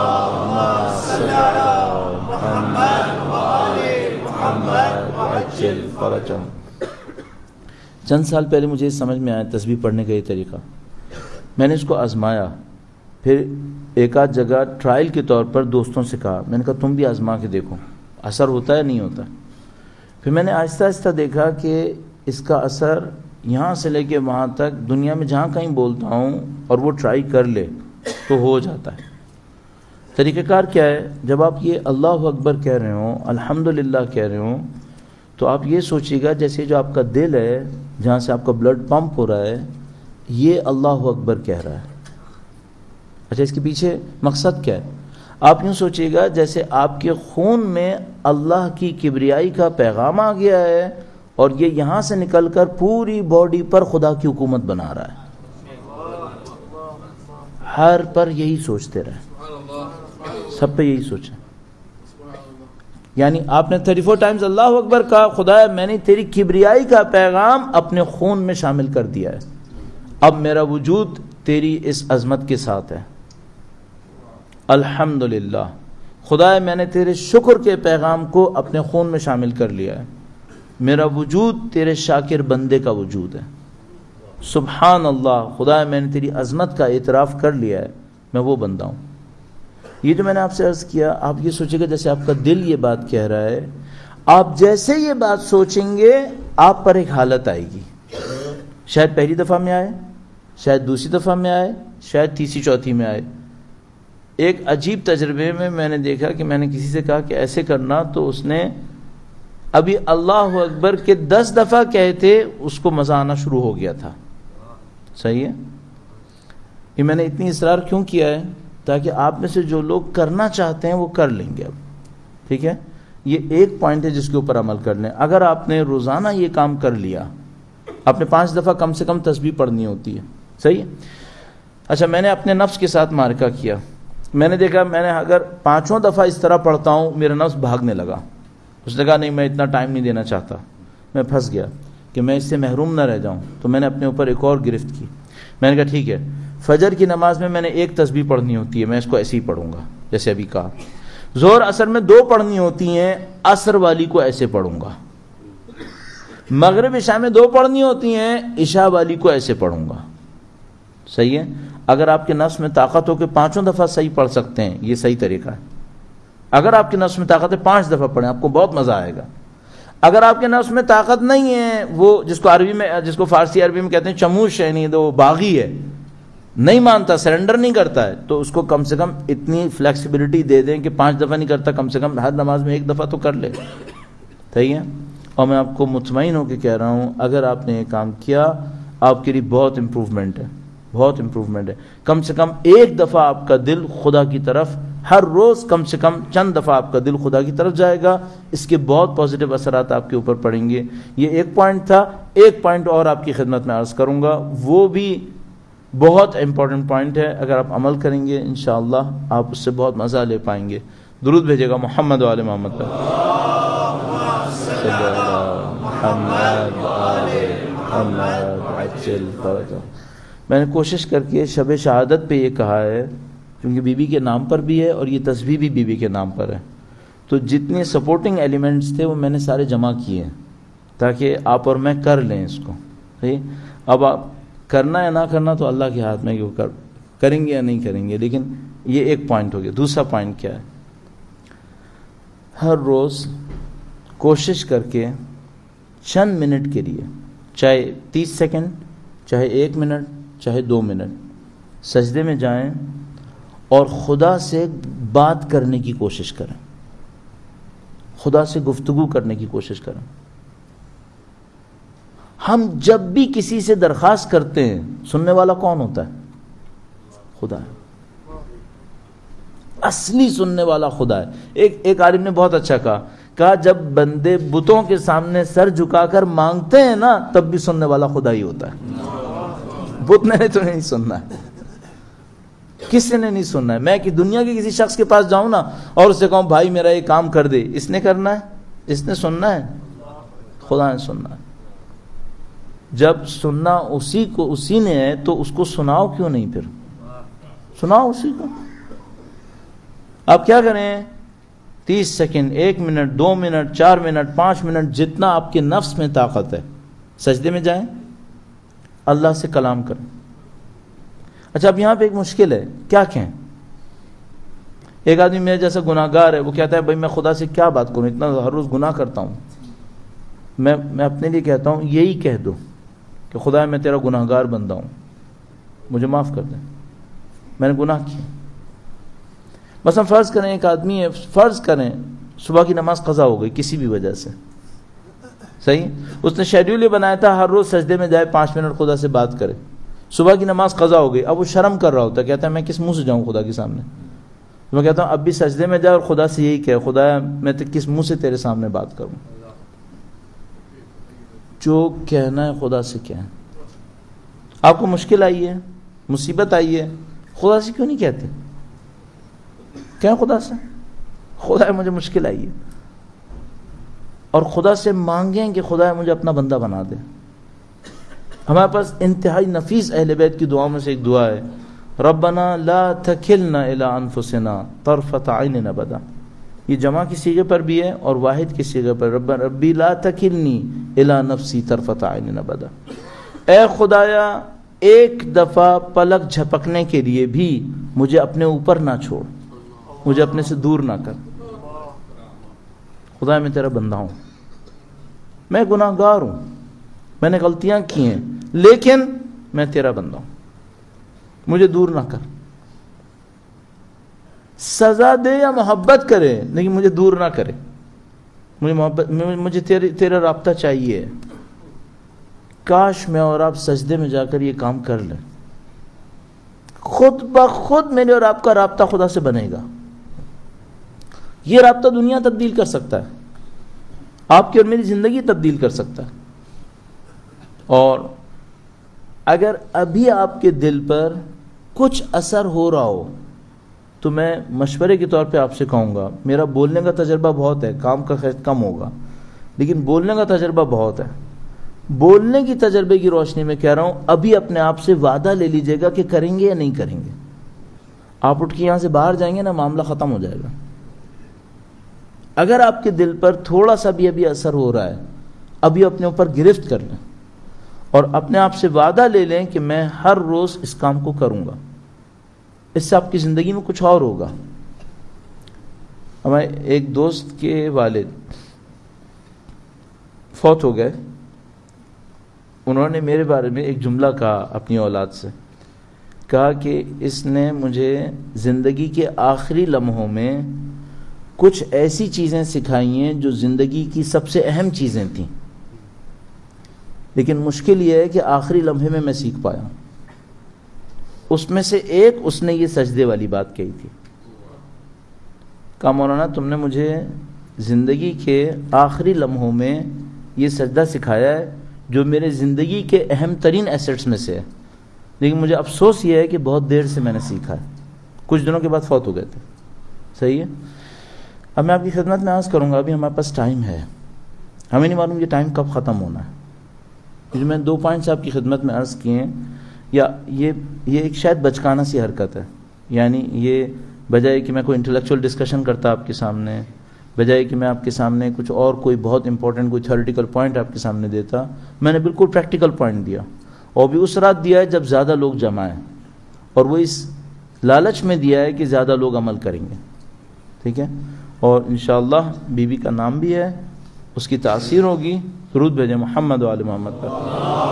چند سال پہلے مجھے یہ سمجھ میں آیا تسبیح پڑھنے کا یہ طریقہ، میں نے اس کو آزمایا، پھر ایک آدھ جگہ ٹرائل کے طور پر دوستوں سے کہا، میں نے کہا تم بھی آزما کے دیکھو اثر ہوتا ہے نہیں ہوتا۔ پھر میں نے آہستہ آہستہ دیکھا کہ اس کا اثر یہاں سے لے کے وہاں تک دنیا میں جہاں کہیں بولتا ہوں اور وہ ٹرائی کر لے تو ہو جاتا ہے۔ طریقہ کار کیا ہے؟ جب آپ یہ اللہ اکبر کہہ رہے ہوں، الحمدللہ کہہ رہے ہوں، تو آپ یہ سوچیے گا جیسے جو آپ کا دل ہے جہاں سے آپ کا بلڈ پمپ ہو رہا ہے، یہ اللہ اکبر کہہ رہا ہے۔ اچھا، اس کے پیچھے مقصد کیا ہے؟ آپ یوں سوچیے گا جیسے آپ کے خون میں اللہ کی کبریائی کا پیغام آ گیا ہے اور یہ یہاں سے نکل کر پوری باڈی پر خدا کی حکومت بنا رہا ہے۔ ہر پر یہی سوچتے رہے، سب پہ یہی سوچیں۔ یعنی آپ نے تھرٹی فور ٹائمز اللہ اکبر کہا، خدا میں نے تیری کبریائی کا پیغام اپنے خون میں شامل کر دیا ہے، اب میرا وجود تیری اس عظمت کے ساتھ ہے۔ الحمدللہ خدا میں نے تیرے شکر کے پیغام کو اپنے خون میں شامل کر لیا ہے، میرا وجود تیرے شاکر بندے کا وجود ہے۔ سبحان اللہ خدا میں نے تیری عظمت کا اعتراف کر لیا ہے، میں وہ بندہ ہوں۔ یہ جو میں نے آپ سے عرض کیا، آپ یہ سوچیں گے جیسے آپ کا دل یہ بات کہہ رہا ہے، آپ جیسے یہ بات سوچیں گے آپ پر ایک حالت آئے گی، شاید پہلی دفعہ میں آئے، شاید دوسری دفعہ میں آئے، شاید تیسری چوتھی میں آئے۔ ایک عجیب تجربے میں میں نے دیکھا کہ میں نے کسی سے کہا کہ ایسے کرنا، تو اس نے ابھی اللہ اکبر کے دس دفعہ کہے تھے، اس کو مزہ آنا شروع ہو گیا تھا۔ صحیح ہے؟ یہ میں نے اتنی اصرار کیوں کیا ہے؟ تاکہ آپ میں سے جو لوگ کرنا چاہتے ہیں وہ کر لیں گے۔ اب ٹھیک ہے، یہ ایک پوائنٹ ہے جس کے اوپر عمل کر لیں۔ اگر آپ نے روزانہ یہ کام کر لیا، آپ نے پانچ دفعہ کم سے کم تسبیح پڑھنی ہوتی ہے، صحیح ہے؟ اچھا، میں نے اپنے نفس کے ساتھ معرکہ کیا، میں نے دیکھا میں نے اگر پانچوں دفعہ اس طرح پڑھتا ہوں میرا نفس بھاگنے لگا، اس نے کہا نہیں میں اتنا ٹائم نہیں دینا چاہتا، میں پھنس گیا کہ میں اس سے محروم نہ رہ جاؤں، تو میں نے اپنے اوپر ایک اور گرفت کی، میں نے کہا ٹھیک ہے، فجر کی نماز میں میں نے ایک تسبیح پڑھنی ہوتی ہے، میں اس کو ایسے ہی پڑھوں گا جیسے ابھی کہا۔ ظہر عصر میں دو پڑھنی ہوتی ہیں، عصر والی کو ایسے پڑھوں گا۔ مغرب عشاء میں دو پڑھنی ہوتی ہیں، عشاء والی کو ایسے پڑھوں گا۔ صحیح ہے؟ اگر آپ کے نفس میں طاقت ہو کہ پانچوں دفعہ صحیح پڑھ سکتے ہیں، یہ صحیح طریقہ ہے۔ اگر آپ کے نفس میں طاقت ہے پانچ دفعہ پڑھیں، آپ کو بہت مزہ آئے گا۔ اگر آپ کے نفس میں طاقت نہیں ہے، وہ جس کو عربی میں جس کو فارسی عربی میں کہتے ہیں چموش ہے، نہیں تو وہ باغی ہے، نہیں مانتا، سرنڈر نہیں کرتا ہے، تو اس کو کم سے کم اتنی فلیکسیبلٹی دے دیں کہ پانچ دفعہ نہیں کرتا، کم سے کم ہر نماز میں ایک دفعہ تو کر لے۔ صحیح ہے؟ اور میں آپ کو مطمئن ہو کے کہہ رہا ہوں، اگر آپ نے یہ کام کیا آپ کے لیے بہت امپروومنٹ ہے، بہت امپروومنٹ ہے۔ کم سے کم ایک دفعہ آپ کا دل خدا کی طرف، ہر روز کم سے کم چند دفعہ آپ کا دل خدا کی طرف جائے گا، اس کے بہت پازیٹیو اثرات آپ کے اوپر پڑیں گے۔ یہ ایک پوائنٹ تھا، ایک پوائنٹ اور آپ کی خدمت میں عرض کروں گا، وہ بھی بہت امپورٹنٹ پوائنٹ ہے، اگر آپ عمل کریں گے انشاءاللہ آپ اس سے بہت مزہ لے پائیں گے۔ درود بھیجے گا محمد و آل محمد پر۔ میں نے کوشش کر کے شب شہادت پہ یہ کہا ہے کیونکہ بی بی کے نام پر بھی ہے اور یہ تسبیح بھی بی بی کے نام پر ہے، تو جتنے سپورٹنگ ایلیمنٹس تھے وہ میں نے سارے جمع کیے ہیں تاکہ آپ اور میں کر لیں اس کو۔ صحیح؟ اب آپ کرنا یا نہ کرنا تو اللہ کے ہاتھ میں کہ وہ کر کریں گے یا نہیں کریں گے، لیکن یہ ایک پوائنٹ ہو گیا۔ دوسرا پوائنٹ کیا ہے؟ ہر روز کوشش کر کے چند منٹ کے لیے، چاہے تیس سیکنڈ، چاہے ایک منٹ، چاہے دو منٹ، سجدے میں جائیں اور خدا سے بات کرنے کی کوشش کریں، خدا سے گفتگو کرنے کی کوشش کریں۔ ہم جب بھی کسی سے درخواست کرتے ہیں سننے والا کون ہوتا ہے؟ خدا ہے. اصلی سننے والا خدا ہے. ایک ایک عالم نے بہت اچھا کہا کہا جب بندے بتوں کے سامنے سر جھکا کر مانگتے ہیں نا تب بھی سننے والا خدا ہی ہوتا ہے. بت نے تو نہیں سننا ہے, کسی نے نہیں سننا ہے. میں کہ دنیا کے کسی شخص کے پاس جاؤں نا اور اس سے کہوں بھائی میرا یہ کام کر دے, اس نے کرنا ہے؟ اس نے سننا ہے؟ خدا نے سننا ہے. جب سننا اسی کو اسی نے ہے تو اس کو سناؤ کیوں نہیں؟ پھر سناؤ اسی کو. آپ کیا کریں؟ تیس سیکنڈ, ایک منٹ, دو منٹ, چار منٹ, پانچ منٹ, جتنا آپ کے نفس میں طاقت ہے سجدے میں جائیں, اللہ سے کلام کریں. اچھا اب یہاں پہ ایک مشکل ہے, کیا کہیں؟ ایک آدمی میرے جیسا گناہ گار ہے, وہ کہتا ہے بھائی میں خدا سے کیا بات کروں, اتنا ہر روز گناہ کرتا ہوں. میں میں اپنے لیے کہتا ہوں یہی کہہ دو کہ خدا میں تیرا گناہ گار بندہ ہوں, مجھے معاف کر دیں, میں نے گناہ کیا. بس ہم فرض کریں ایک آدمی ہے, فرض کریں صبح کی نماز قضا ہو گئی کسی بھی وجہ سے, صحیح, اس نے شیڈیول یہ بنایا تھا ہر روز سجدے میں جائے پانچ منٹ خدا سے بات کرے. صبح کی نماز قضا ہو گئی, اب وہ شرم کر رہا ہوتا ہے, کہتا ہے میں کس منہ سے جاؤں خدا کے سامنے. میں کہتا ہوں اب بھی سجدے میں جائے اور خدا سے یہی کہے خدا میں کس منہ سے تیرے سامنے بات کروں. جو کہنا ہے خدا سے کہیں. آپ کو مشکل آئی ہے, مصیبت آئی ہے, خدا سے کیوں نہیں کہتے؟ کہیں خدا سے, خدا مجھے مشکل آئی ہے, اور خدا سے مانگیں کہ خدا مجھے اپنا بندہ بنا دے. ہمارے پاس انتہائی نفیس اہل بیت کی دعاؤں میں سے ایک دعا ہے, ربنا لا تکلنا الی انفسنا طرفۃ عین ابدا. یہ جمع کی صیغے پر بھی ہے اور واحد کی صیغے پر, رب ربی لا تکلنی الی نفسی طرفۃ عین ابدا. اے خدایا ایک دفعہ پلک جھپکنے کے لیے بھی مجھے اپنے اوپر نہ چھوڑ, مجھے اپنے سے دور نہ کر. خدا میں تیرا بندہ ہوں, میں گناہ گار ہوں, میں نے غلطیاں کی ہیں, لیکن میں تیرا بندہ ہوں, مجھے دور نہ کر. سزا دے یا محبت کرے لیکن مجھے دور نہ کرے. مجھے محبت, مجھے تیرے تیرا رابطہ چاہیے. کاش میں اور آپ سجدے میں جا کر یہ کام کر لیں, خود بخود میرے اور آپ کا رابطہ خدا سے بنے گا. یہ رابطہ دنیا تبدیل کر سکتا ہے, آپ کی اور میری زندگی تبدیل کر سکتا ہے. اور اگر ابھی آپ کے دل پر کچھ اثر ہو رہا ہو تو میں مشورے کے طور پہ آپ سے کہوں گا, میرا بولنے کا تجربہ بہت ہے, کام کا خرچ کم ہوگا, لیکن بولنے کا تجربہ بہت ہے. بولنے کی تجربے کی روشنی میں کہہ رہا ہوں, ابھی اپنے آپ سے وعدہ لے لیجئے گا کہ کریں گے یا نہیں کریں گے. آپ اٹھ کے یہاں سے باہر جائیں گے نا, معاملہ ختم ہو جائے گا. اگر آپ کے دل پر تھوڑا سا بھی ابھی اثر ہو رہا ہے, ابھی اپنے اوپر گرفت کر لیں اور اپنے آپ سے وعدہ لے لیں کہ میں ہر روز اس کام کو کروں گا. اس سے آپ کی زندگی میں کچھ اور ہوگا. ہمارے ایک دوست کے والد فوت ہو گئے. انہوں نے میرے بارے میں ایک جملہ کہا اپنی اولاد سے, کہا کہ اس نے مجھے زندگی کے آخری لمحوں میں کچھ ایسی چیزیں سکھائی ہیں جو زندگی کی سب سے اہم چیزیں تھیں, لیکن مشکل یہ ہے کہ آخری لمحے میں میں سیکھ پایا. اس میں سے ایک اس نے یہ سجدے والی بات کہی تھی. کہا مولانا تم نے مجھے زندگی کے آخری لمحوں میں یہ سجدہ سکھایا ہے جو میرے زندگی کے اہم ترین ایسٹس میں سے ہے, لیکن مجھے افسوس یہ ہے کہ بہت دیر سے میں نے سیکھا ہے. کچھ دنوں کے بعد فوت ہو گئے تھے. صحیح ہے. اب میں آپ کی خدمت میں عرض کروں گا, ابھی ہمارے پاس ٹائم ہے, ہمیں نہیں معلوم یہ ٹائم کب ختم ہونا ہے. جو میں دو پوائنٹس آپ کی خدمت میں عرض کیے ہیں, یا یہ یہ ایک شاید بچکانہ سی حرکت ہے, یعنی یہ بجائے کہ میں کوئی انٹلیکچوئل ڈسکشن کرتا آپ کے سامنے, بجائے کہ میں آپ کے سامنے کچھ اور کوئی بہت امپورٹنٹ کوئی تھیوریٹیکل پوائنٹ آپ کے سامنے دیتا, میں نے بالکل پریکٹیکل پوائنٹ دیا, اور بھی اس رات دیا ہے جب زیادہ لوگ جمع ہیں, اور وہ اس لالچ میں دیا ہے کہ زیادہ لوگ عمل کریں گے. ٹھیک ہے. اور انشاءاللہ بی بی کا نام بھی ہے, اس کی تاثیر ہوگی. درود بھیجیں محمد و آل محمد پر.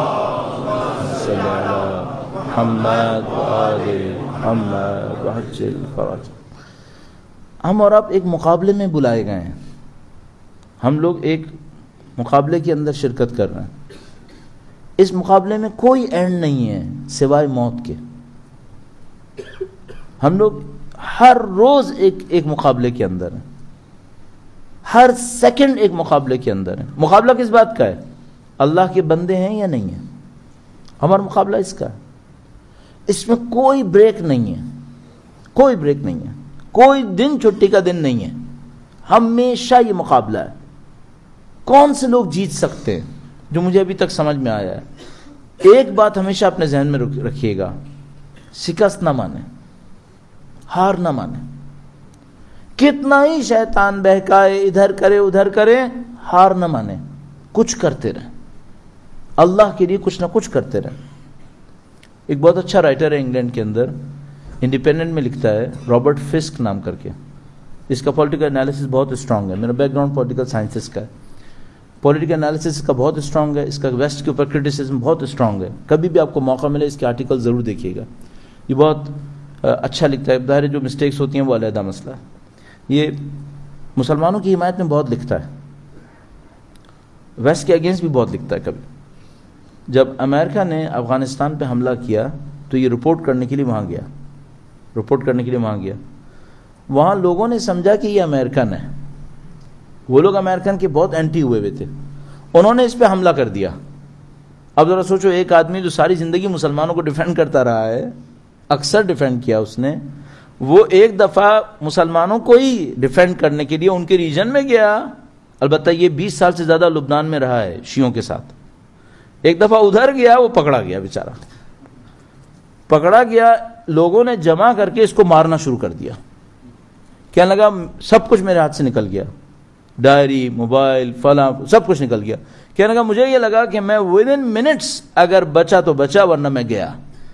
محمد و آل محمد وحجل فرج. ہم اور آپ ایک مقابلے میں بلائے گئے ہیں, ہم لوگ ایک مقابلے کے اندر شرکت کر رہے ہیں. اس مقابلے میں کوئی اینڈ نہیں ہے سوائے موت کے. ہم لوگ ہر روز ایک ایک مقابلے کے اندر ہیں, ہر سیکنڈ ایک مقابلے کے اندر ہیں. مقابلہ کس بات کا ہے؟ اللہ کے بندے ہیں یا نہیں ہیں؟ ہمارا مقابلہ اس کا ہے. اس میں کوئی بریک نہیں ہے, کوئی بریک نہیں ہے, کوئی دن چھٹی کا دن نہیں ہے, ہمیشہ یہ مقابلہ ہے. کون سے لوگ جیت سکتے ہیں؟ جو مجھے ابھی تک سمجھ میں آیا ہے, ایک بات ہمیشہ اپنے ذہن میں رکھیے گا, شکست نہ مانے, ہار نہ مانے. کتنا ہی شیطان بہکائے, ادھر کرے ادھر کرے, ہار نہ مانے, کچھ کرتے رہیں, اللہ کے لیے کچھ نہ کچھ کرتے رہیں. ایک بہت اچھا رائٹر ہے انگلینڈ کے اندر, انڈیپینڈنٹ میں لکھتا ہے, رابرٹ فسک نام کر کے. اس کا پولیٹیکل انالیسس بہت اسٹرانگ ہے. میرا بیک گراؤنڈ پولیٹیکل سائنسز کا ہے. پولیٹیکل انالیسس کا بہت اسٹرانگ ہے. اس کا ویسٹ کے اوپر کرٹیسزم بہت اسٹرانگ ہے. کبھی بھی آپ کو موقع ملے اس کے آرٹیکل ضرور دیکھیے گا. یہ بہت اچھا لکھتا ہے. ظاہر جو مسٹیکس ہوتی ہیں وہ علیحدہ مسئلہ ہے. یہ مسلمانوں کی حمایت میں بہت لکھتا ہے, ویسٹ کے اگینسٹ بھی بہت لکھتا ہے. کبھی جب امریکہ نے افغانستان پہ حملہ کیا تو یہ رپورٹ کرنے کے لیے وہاں گیا, رپورٹ کرنے کے لیے وہاں گیا. وہاں لوگوں نے سمجھا کہ یہ امریکن ہے. وہ لوگ امریکن کے بہت اینٹی ہوئے ہوئے تھے, انہوں نے اس پہ حملہ کر دیا. اب ذرا سوچو, ایک آدمی جو ساری زندگی مسلمانوں کو ڈیفینڈ کرتا رہا ہے, اکثر ڈیفینڈ کیا اس نے, وہ ایک دفعہ مسلمانوں کو ہی ڈیفینڈ کرنے کے لیے ان کے ریجن میں گیا. البتہ یہ بیس سال سے زیادہ لبنان میں رہا ہے شیعوں کے ساتھ. ایک دفعہ ادھر گیا, وہ پکڑا گیا, بیچارہ پکڑا گیا. لوگوں نے جمع کر کے اس کو مارنا شروع کر دیا. کہنے لگا سب کچھ میرے ہاتھ سے نکل گیا, ڈائری, موبائل, فلاں, سب کچھ نکل گیا. کہنے لگا مجھے یہ لگا کہ میں ود ان منٹس اگر بچا تو بچا, ورنہ میں گیا.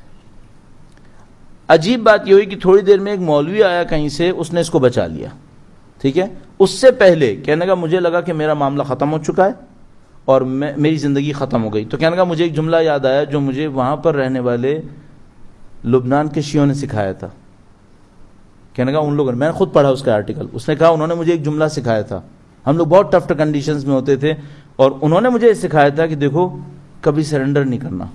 عجیب بات یہ ہوئی کہ تھوڑی دیر میں ایک مولوی آیا کہیں سے, اس نے اس کو بچا لیا. ٹھیک ہے, اس سے پہلے کہنے لگا مجھے لگا کہ میرا معاملہ ختم ہو چکا ہے اور میں میری زندگی ختم ہو گئی. تو کہنے لگا مجھے ایک جملہ یاد آیا جو مجھے وہاں پر رہنے والے لبنان کے شیعوں نے سکھایا تھا. کہنے لگا ان لوگوں نے, میں نے خود پڑھا اس کا آرٹیکل, اس نے کہا انہوں نے مجھے ایک جملہ سکھایا تھا. ہم لوگ بہت ٹف کنڈیشنز میں ہوتے تھے اور انہوں نے مجھے سکھایا تھا کہ دیکھو کبھی سرنڈر نہیں کرنا,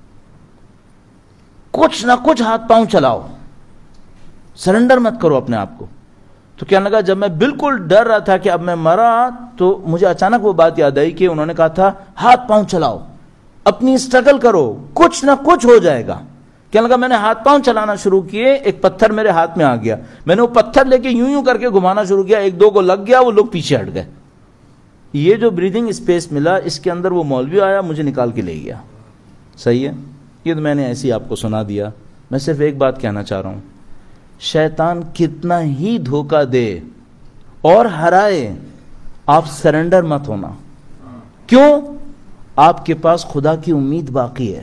کچھ نہ کچھ ہاتھ پاؤں چلاؤ, سرنڈر مت کرو اپنے آپ کو. تو کہنے لگا جب میں بالکل ڈر رہا تھا کہ اب میں مرا, تو مجھے اچانک وہ بات یاد آئی کہ انہوں نے کہا تھا ہاتھ پاؤں چلاؤ, اپنی اسٹرگل کرو, کچھ نہ کچھ ہو جائے گا. کہنے لگا میں نے ہاتھ پاؤں چلانا شروع کیے, ایک پتھر میرے ہاتھ میں آ گیا, میں نے وہ پتھر لے کے یوں یوں کر کے گھمانا شروع کیا, ایک دو کو لگ گیا, وہ لوگ پیچھے ہٹ گئے. یہ جو بریدنگ اسپیس ملا, اس کے اندر وہ مولوی آیا, مجھے نکال کے لے گیا. صحیح ہے, یہ تو میں نے ایسی آپ کو سنا دیا. میں صرف ایک بات کہنا چاہ رہا ہوں, شیطان کتنا ہی دھوکہ دے اور ہرائے, آپ سرنڈر مت ہونا. کیوں؟ آپ کے پاس خدا کی امید باقی ہے.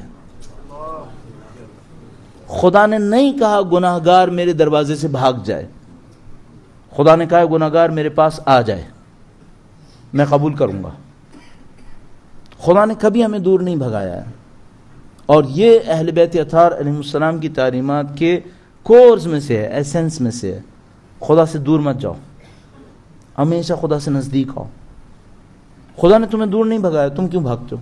خدا نے نہیں کہا گناہگار میرے دروازے سے بھاگ جائے, خدا نے کہا گناہگار میرے پاس آ جائے, میں قبول کروں گا. خدا نے کبھی ہمیں دور نہیں بھگایا ہے. اور یہ اہل بیت اطہار علیہ السلام کی تعلیمات کے کورز میں سے ہے, ایسنس میں سے ہے. خدا سے دور مت جاؤ, ہمیشہ خدا سے نزدیک آؤ. خدا نے تمہیں دور نہیں بھگایا, تم کیوں بھاگتے ہو؟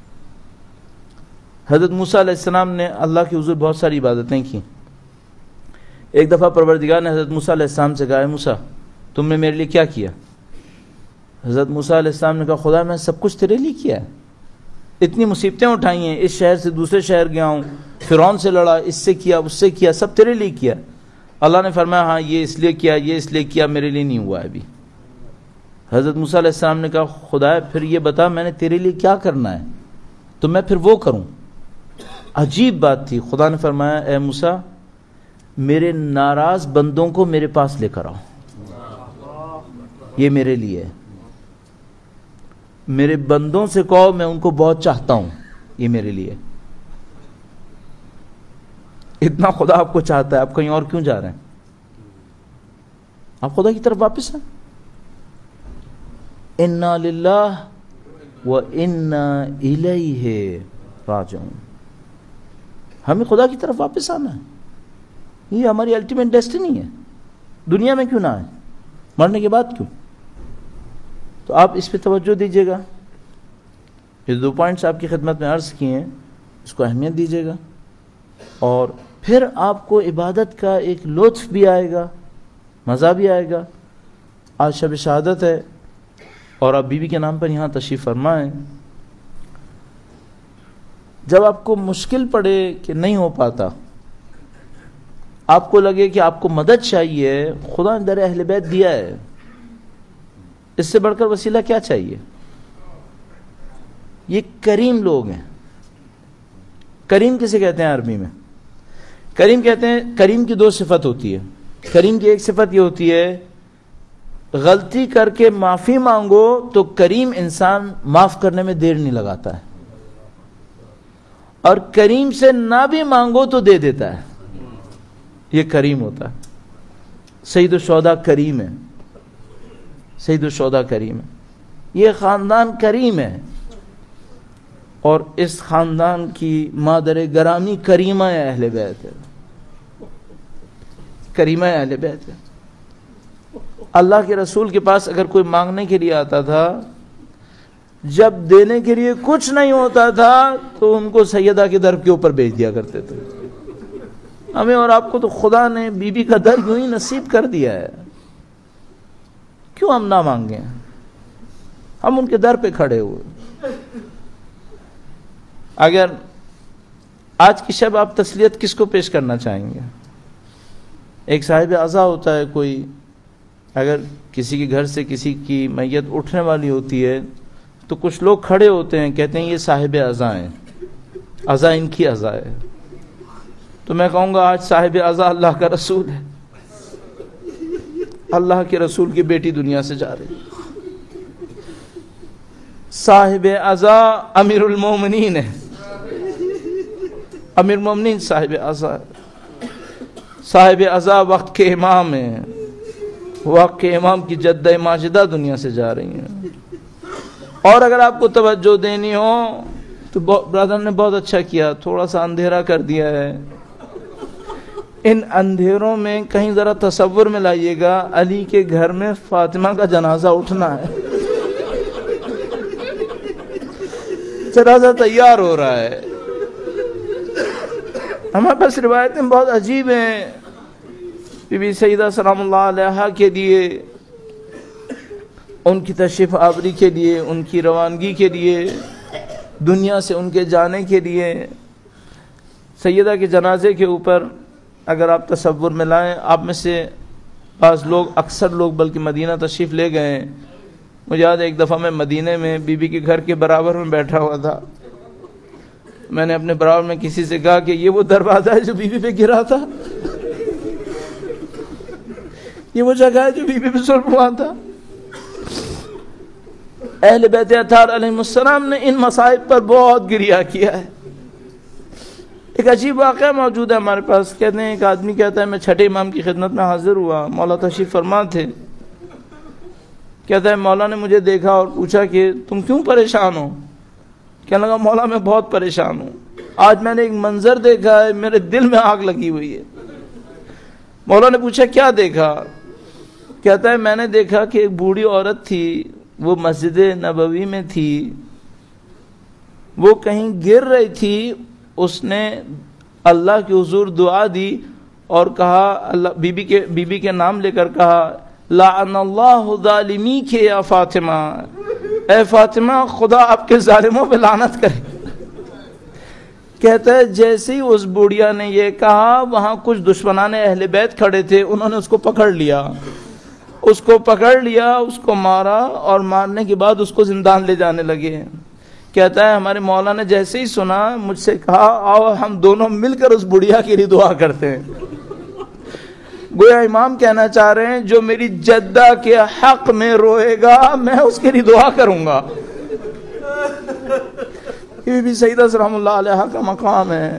حضرت موسیٰ علیہ السلام نے اللہ کے حضور بہت ساری عبادتیں کی. ایک دفعہ پروردگار نے حضرت موسیٰ علیہ السلام سے کہا, اے موسیٰ تم نے میرے لیے کیا کیا؟ حضرت موسیٰ علیہ السلام نے کہا, خدا میں سب کچھ تیرے لیے کیا ہے, اتنی مصیبتیں اٹھائی ہیں, اس شہر سے دوسرے شہر گیا ہوں, فرعون سے لڑا, اس سے کیا اس سے کیا, سب تیرے لیے کیا. اللہ نے فرمایا ہاں یہ اس لیے کیا, یہ اس لیے کیا, میرے لیے نہیں ہوا ابھی. حضرت موسیٰ علیہ السلام نے کہا, خدا پھر یہ بتا میں نے تیرے لیے کیا کرنا ہے تو میں پھر وہ کروں. عجیب بات تھی, خدا نے فرمایا اے موسیٰ میرے ناراض بندوں کو میرے پاس لے کر آؤ, یہ میرے لیے ہے. میرے بندوں سے کہو میں ان کو بہت چاہتا ہوں, یہ میرے لیے. اتنا خدا آپ کو چاہتا ہے, آپ کہیں اور کیوں جا رہے ہیں؟ آپ خدا کی طرف واپس ہیں. انا للہ و انا الیہ راجعون. ہمیں خدا کی طرف واپس آنا ہے, یہ ہماری الٹیمیٹ ڈیسٹینی ہے. دنیا میں کیوں نہ آئے, مرنے کے بعد کیوں؟ تو آپ اس پہ توجہ دیجیے گا. یہ دو پوائنٹس آپ کی خدمت میں عرض کیے ہیں. اس کو اہمیت دیجیے گا، اور پھر آپ کو عبادت کا ایک لطف بھی آئے گا، مزہ بھی آئے گا۔ آج شب شہادت ہے اور آپ بیوی کے نام پر یہاں تشریف فرما ہیں۔ جب آپ کو مشکل پڑے کہ نہیں ہو پاتا، آپ کو لگے کہ آپ کو مدد چاہیے، خدا نے در اہل بیت دیا ہے، اس سے بڑھ کر وسیلہ کیا چاہیے؟ یہ کریم لوگ ہیں۔ کریم کسے کہتے ہیں عربی میں؟ کریم کہتے ہیں، کریم کی دو صفت ہوتی ہے۔ کریم کی ایک صفت یہ ہوتی ہے غلطی کر کے معافی مانگو تو کریم انسان معاف کرنے میں دیر نہیں لگاتا ہے، اور کریم سے نہ بھی مانگو تو دے دیتا ہے، یہ کریم ہوتا ہے۔ سید الشہداء کریم ہے، سید الشہداء کریم ہے، یہ خاندان کریم ہے، اور اس خاندان کی مادر گرامی کریمہ اہل بیت ہے، کریمہ اہل بیت ہے۔ اللہ کے رسول کے پاس اگر کوئی مانگنے کے لیے آتا تھا، جب دینے کے لیے کچھ نہیں ہوتا تھا تو ان کو سیدہ کے در کے اوپر بھیج دیا کرتے تھے۔ ہمیں اور آپ کو تو خدا نے بی بی کا در یوں ہی نصیب کر دیا ہے، کیوں ہم نہ مانگیں؟ ہم ان کے در پہ کھڑے ہوئے۔ اگر آج کی شب آپ تسلیت کس کو پیش کرنا چاہیں گے؟ ایک صاحب عزا ہوتا ہے کوئی، اگر کسی کے گھر سے کسی کی میت اٹھنے والی ہوتی ہے تو کچھ لوگ کھڑے ہوتے ہیں، کہتے ہیں یہ صاحب عزا ہیں، عزا ان کی عزا ہے۔ تو میں کہوں گا آج صاحب عزا اللہ کا رسول ہے، اللہ کے رسول کی بیٹی دنیا سے جا رہی ہے۔ صاحب عزا امیر المومنین ہے، امیر المومنین صاحب عزا ہے۔ صاحب عزا وقت کے امام ہیں، وقت کے امام کی جدہ ماجدہ دنیا سے جا رہی ہیں۔ اور اگر آپ کو توجہ دینی ہو تو برادر نے بہت اچھا کیا، تھوڑا سا اندھیرا کر دیا ہے، ان اندھیروں میں کہیں ذرا تصور میں لائیے گا علی کے گھر میں فاطمہ کا جنازہ اٹھنا ہے، جنازہ تیار ہو رہا ہے۔ ہمارے پاس روایتیں بہت عجیب ہیں، بی بی سیدہ سلام اللہ علیہا کے لیے، ان کی تشریف آوری کے لیے، ان کی روانگی کے لیے، دنیا سے ان کے جانے کے لیے، سیدہ کے جنازے کے اوپر اگر آپ تصور میں لائیں، آپ میں سے بعض لوگ، اکثر لوگ بلکہ مدینہ تشریف لے گئے ہیں۔ مجھے یاد ہے ایک دفعہ میں مدینہ میں بی بی کے گھر کے برابر میں بیٹھا ہوا تھا، میں نے اپنے برابر میں کسی سے کہا کہ یہ وہ دروازہ ہے جو بی بی پہ گرا تھا، یہ وہ جگہ ہے جو بی بی پہ ظلم ہوا تھا۔ اہل بیت اطہار علیہ السلام نے ان مصائب پر بہت گریہ کیا ہے۔ ایک عجیب واقعہ موجود ہے ہمارے پاس، کہتے ہیں ایک آدمی کہتا ہے میں چھٹے امام کی خدمت میں حاضر ہوا، مولا تشریف فرما تھے، کہتا ہے مولا نے مجھے دیکھا اور پوچھا کہ تم کیوں پریشان ہو؟ کہنے لگا مولا میں بہت پریشان ہوں، آج میں نے ایک منظر دیکھا ہے، میرے دل میں آگ لگی ہوئی ہے۔ مولا نے پوچھا کیا دیکھا؟ کہتا ہے میں نے دیکھا کہ ایک بوڑھی عورت تھی، وہ مسجد نبوی میں تھی، وہ کہیں گر رہی تھی، اس نے اللہ کے حضور دعا دی اور کہا، اللہ بی بی کے بی بی کے نام لے کر کہا لعن اللہ ظالمی کے یا فاطمہ، اے فاطمہ خدا آپ کے ظالموں پہ لعنت کرے۔ کہتا ہے جیسے ہی اس بوڑھیا نے یہ کہا، وہاں کچھ دشمنان اہل بیت کھڑے تھے، انہوں نے اس کو پکڑ لیا، اس کو پکڑ لیا، اس کو مارا، اور مارنے کے بعد اس کو زندان لے جانے لگے۔ کہتا ہے ہمارے مولا نے جیسے ہی سنا، مجھ سے کہا آؤ ہم دونوں مل کر اس بڑھیا کے لیے دعا کرتے ہیں۔ گویا امام کہنا چاہ رہے ہیں جو میری جدہ کے حق میں روئے گا میں اس کے لیے دعا کروں گا۔ یہ بھی سیدہ سلام اللہ علیہ کا مقام ہے۔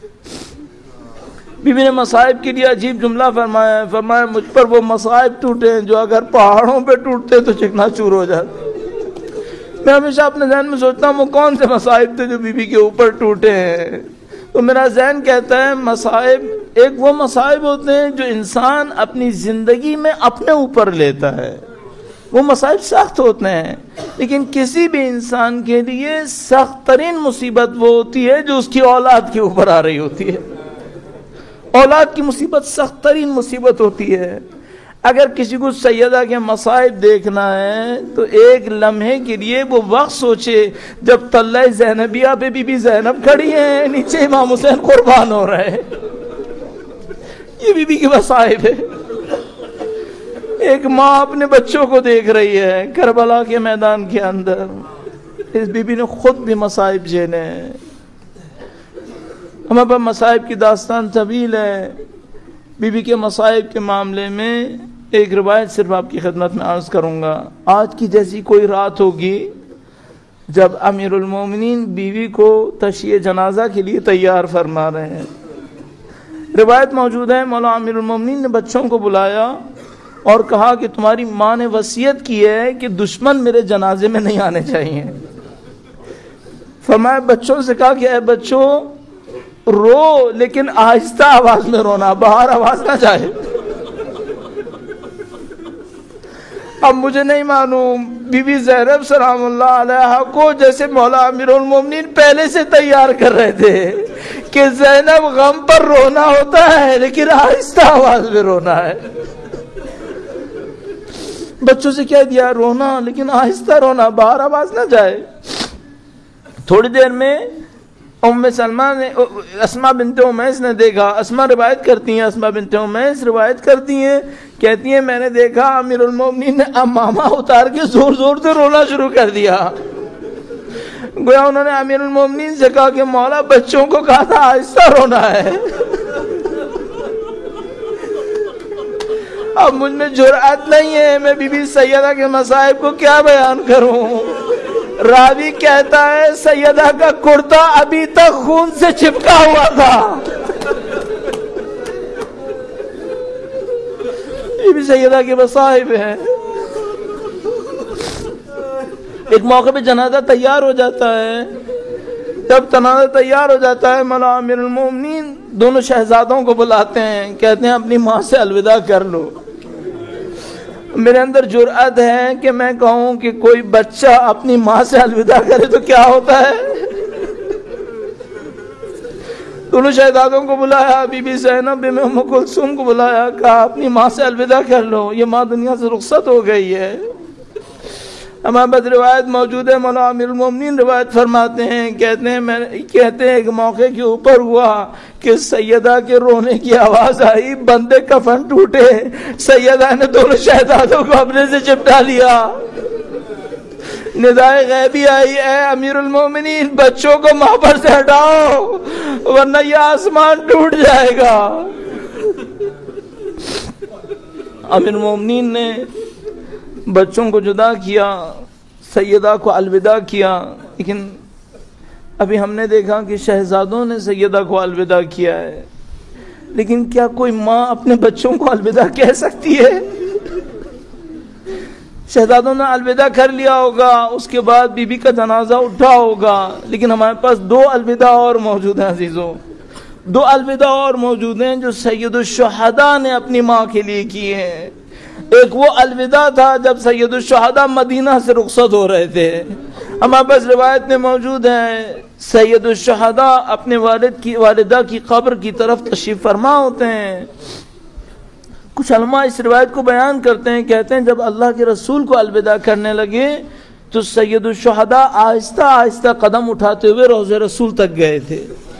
بی بی نے مصائب کے لیے عجیب جملہ فرمایا، فرمایا مجھ پر وہ مصائب ٹوٹے ہیں جو اگر پہاڑوں پہ ٹوٹتے تو چکنا چور ہو جاتے۔ میں ہمیشہ اپنے ذہن میں سوچتا ہوں وہ کون سے مصائب تھے جو بی بی کے اوپر ٹوٹے ہیں، تو میرا ذہن کہتا ہے مصائب ایک وہ مصائب ہوتے ہیں جو انسان اپنی زندگی میں اپنے اوپر لیتا ہے، وہ مصائب سخت ہوتے ہیں، لیکن کسی بھی انسان کے لیے سخت ترین مصیبت وہ ہوتی ہے جو اس کی اولاد کے اوپر آ رہی ہوتی ہے۔ اولاد کی مصیبت سخت ترین مصیبت ہوتی ہے۔ اگر کسی کو سیدہ کے مصائب دیکھنا ہے تو ایک لمحے کے لیے وہ وقت سوچے جب طلعہ زینبیہ پہ بی بی زینب کھڑی ہیں، نیچے امام حسین قربان ہو رہے ہیں، یہ بی بی کے مصائب ہے۔ ایک ماں اپنے بچوں کو دیکھ رہی ہے کربلا کے میدان کے اندر، اس بی بی نے خود بھی مصائب جھیلے ہیں۔ ہمارے پاس مصائب کی داستان طویل ہے۔ بی بی کے مصائب کے معاملے میں ایک روایت صرف آپ کی خدمت میں عرض کروں گا۔ آج کی جیسی کوئی رات ہوگی جب امیر المومنین بیوی کو تشییع جنازہ کے لیے تیار فرما رہے ہیں۔ روایت موجود ہے، مولا امیر المومنین نے بچوں کو بلایا اور کہا کہ تمہاری ماں نے وصیت کی ہے کہ دشمن میرے جنازے میں نہیں آنے چاہیے۔ فرمایا بچوں سے کہا کہ اے بچوں رو، لیکن آہستہ آواز میں رونا، باہر آواز نہ جائے۔ اب مجھے نہیں معلوم بی بی زینب سلام اللہ علیہا کو جیسے مولا امیر المومنین پہلے سے تیار کر رہے تھے کہ زینب غم پر رونا ہوتا ہے لیکن آہستہ آواز میں رونا ہے۔ بچوں سے کہہ دیا رونا لیکن آہستہ رونا، باہر آواز نہ جائے۔ تھوڑی دیر میں ام سلمہ نے اسماء بنت امیس نے دیکھا، اسماء روایت کرتی ہیں، اسماء بنت امیس روایت کرتی ہیں، کہتی ہیں میں نے دیکھا امیر المومنین نے امامہ اتار کے زور زور سے رونا شروع کر دیا۔ گویا انہوں نے امیر المومنین سے کہا کہ مولا بچوں کو کہا تھا آہستہ رونا ہے۔ اب مجھ میں جرأت نہیں ہے، میں بی بی سیدہ کے مصائب کو کیا بیان کروں۔ راوی کہتا ہے سیدہ کا کرتا ابھی تک خون سے چپکا ہوا تھا۔ یہ بھی سیدہ کے مصائب ہیں۔ ایک موقع پہ جنازہ تیار ہو جاتا ہے، جب جنازہ تیار ہو جاتا ہے مولا امیر المومنین دونوں شہزادوں کو بلاتے ہیں، کہتے ہیں اپنی ماں سے الوداع کر لو۔ میرے اندر جرأت ہے کہ میں کہوں کہ کوئی بچہ اپنی ماں سے الوداع کرے تو کیا ہوتا ہے۔ دونوں شہزادوں کو بلایا، بی بی زینب بی ام کلثوم کو بلایا، کہا اپنی ماں سے الوداع کر لو، یہ ماں دنیا سے رخصت ہو گئی ہے۔ ہمارے پاس روایت موجود ہے، مولا امیر المومنین روایت فرماتے ہیں، کہتے ہیں میں کہتے ہیں ایک موقع کے اوپر ہوا کہ سیدہ کے رونے کی آواز آئی، بندے کفن ٹوٹے، سیدہ نے دونوں شہزادوں کو اپنے سے چپٹا لیا۔ ندائے غیبی آئی، اے امیر المومنین بچوں کو محبر سے ہٹاؤ ورنہ یہ آسمان ٹوٹ جائے گا۔ امیر المومنین نے بچوں کو جدا کیا، سیدہ کو الوداع کیا، لیکن ابھی ہم نے دیکھا کہ شہزادوں نے سیدہ کو الوداع کیا ہے، لیکن کیا کوئی ماں اپنے بچوں کو الوداع کہہ سکتی ہے؟ شہزادوں نے الوداع کر لیا ہوگا، اس کے بعد بی بی کا جنازہ اٹھا ہوگا، لیکن ہمارے پاس دو الوداع اور موجود ہیں عزیزوں، دو الوداع اور موجود ہیں جو سید الشہداء نے اپنی ماں کے لیے کیے ہیں۔ ایک وہ الوداع تھا جب سید الشہداء مدینہ سے رخصت ہو رہے تھے، ہمارے پاس روایت میں موجود ہے سید الشہداء اپنے والد کی والدہ کی قبر کی طرف تشریف فرما ہوتے ہیں۔ کچھ علماء اس روایت کو بیان کرتے ہیں، کہتے ہیں جب اللہ کے رسول کو الوداع کرنے لگے تو سید الشہداء آہستہ آہستہ قدم اٹھاتے ہوئے روضہ رسول تک گئے تھے۔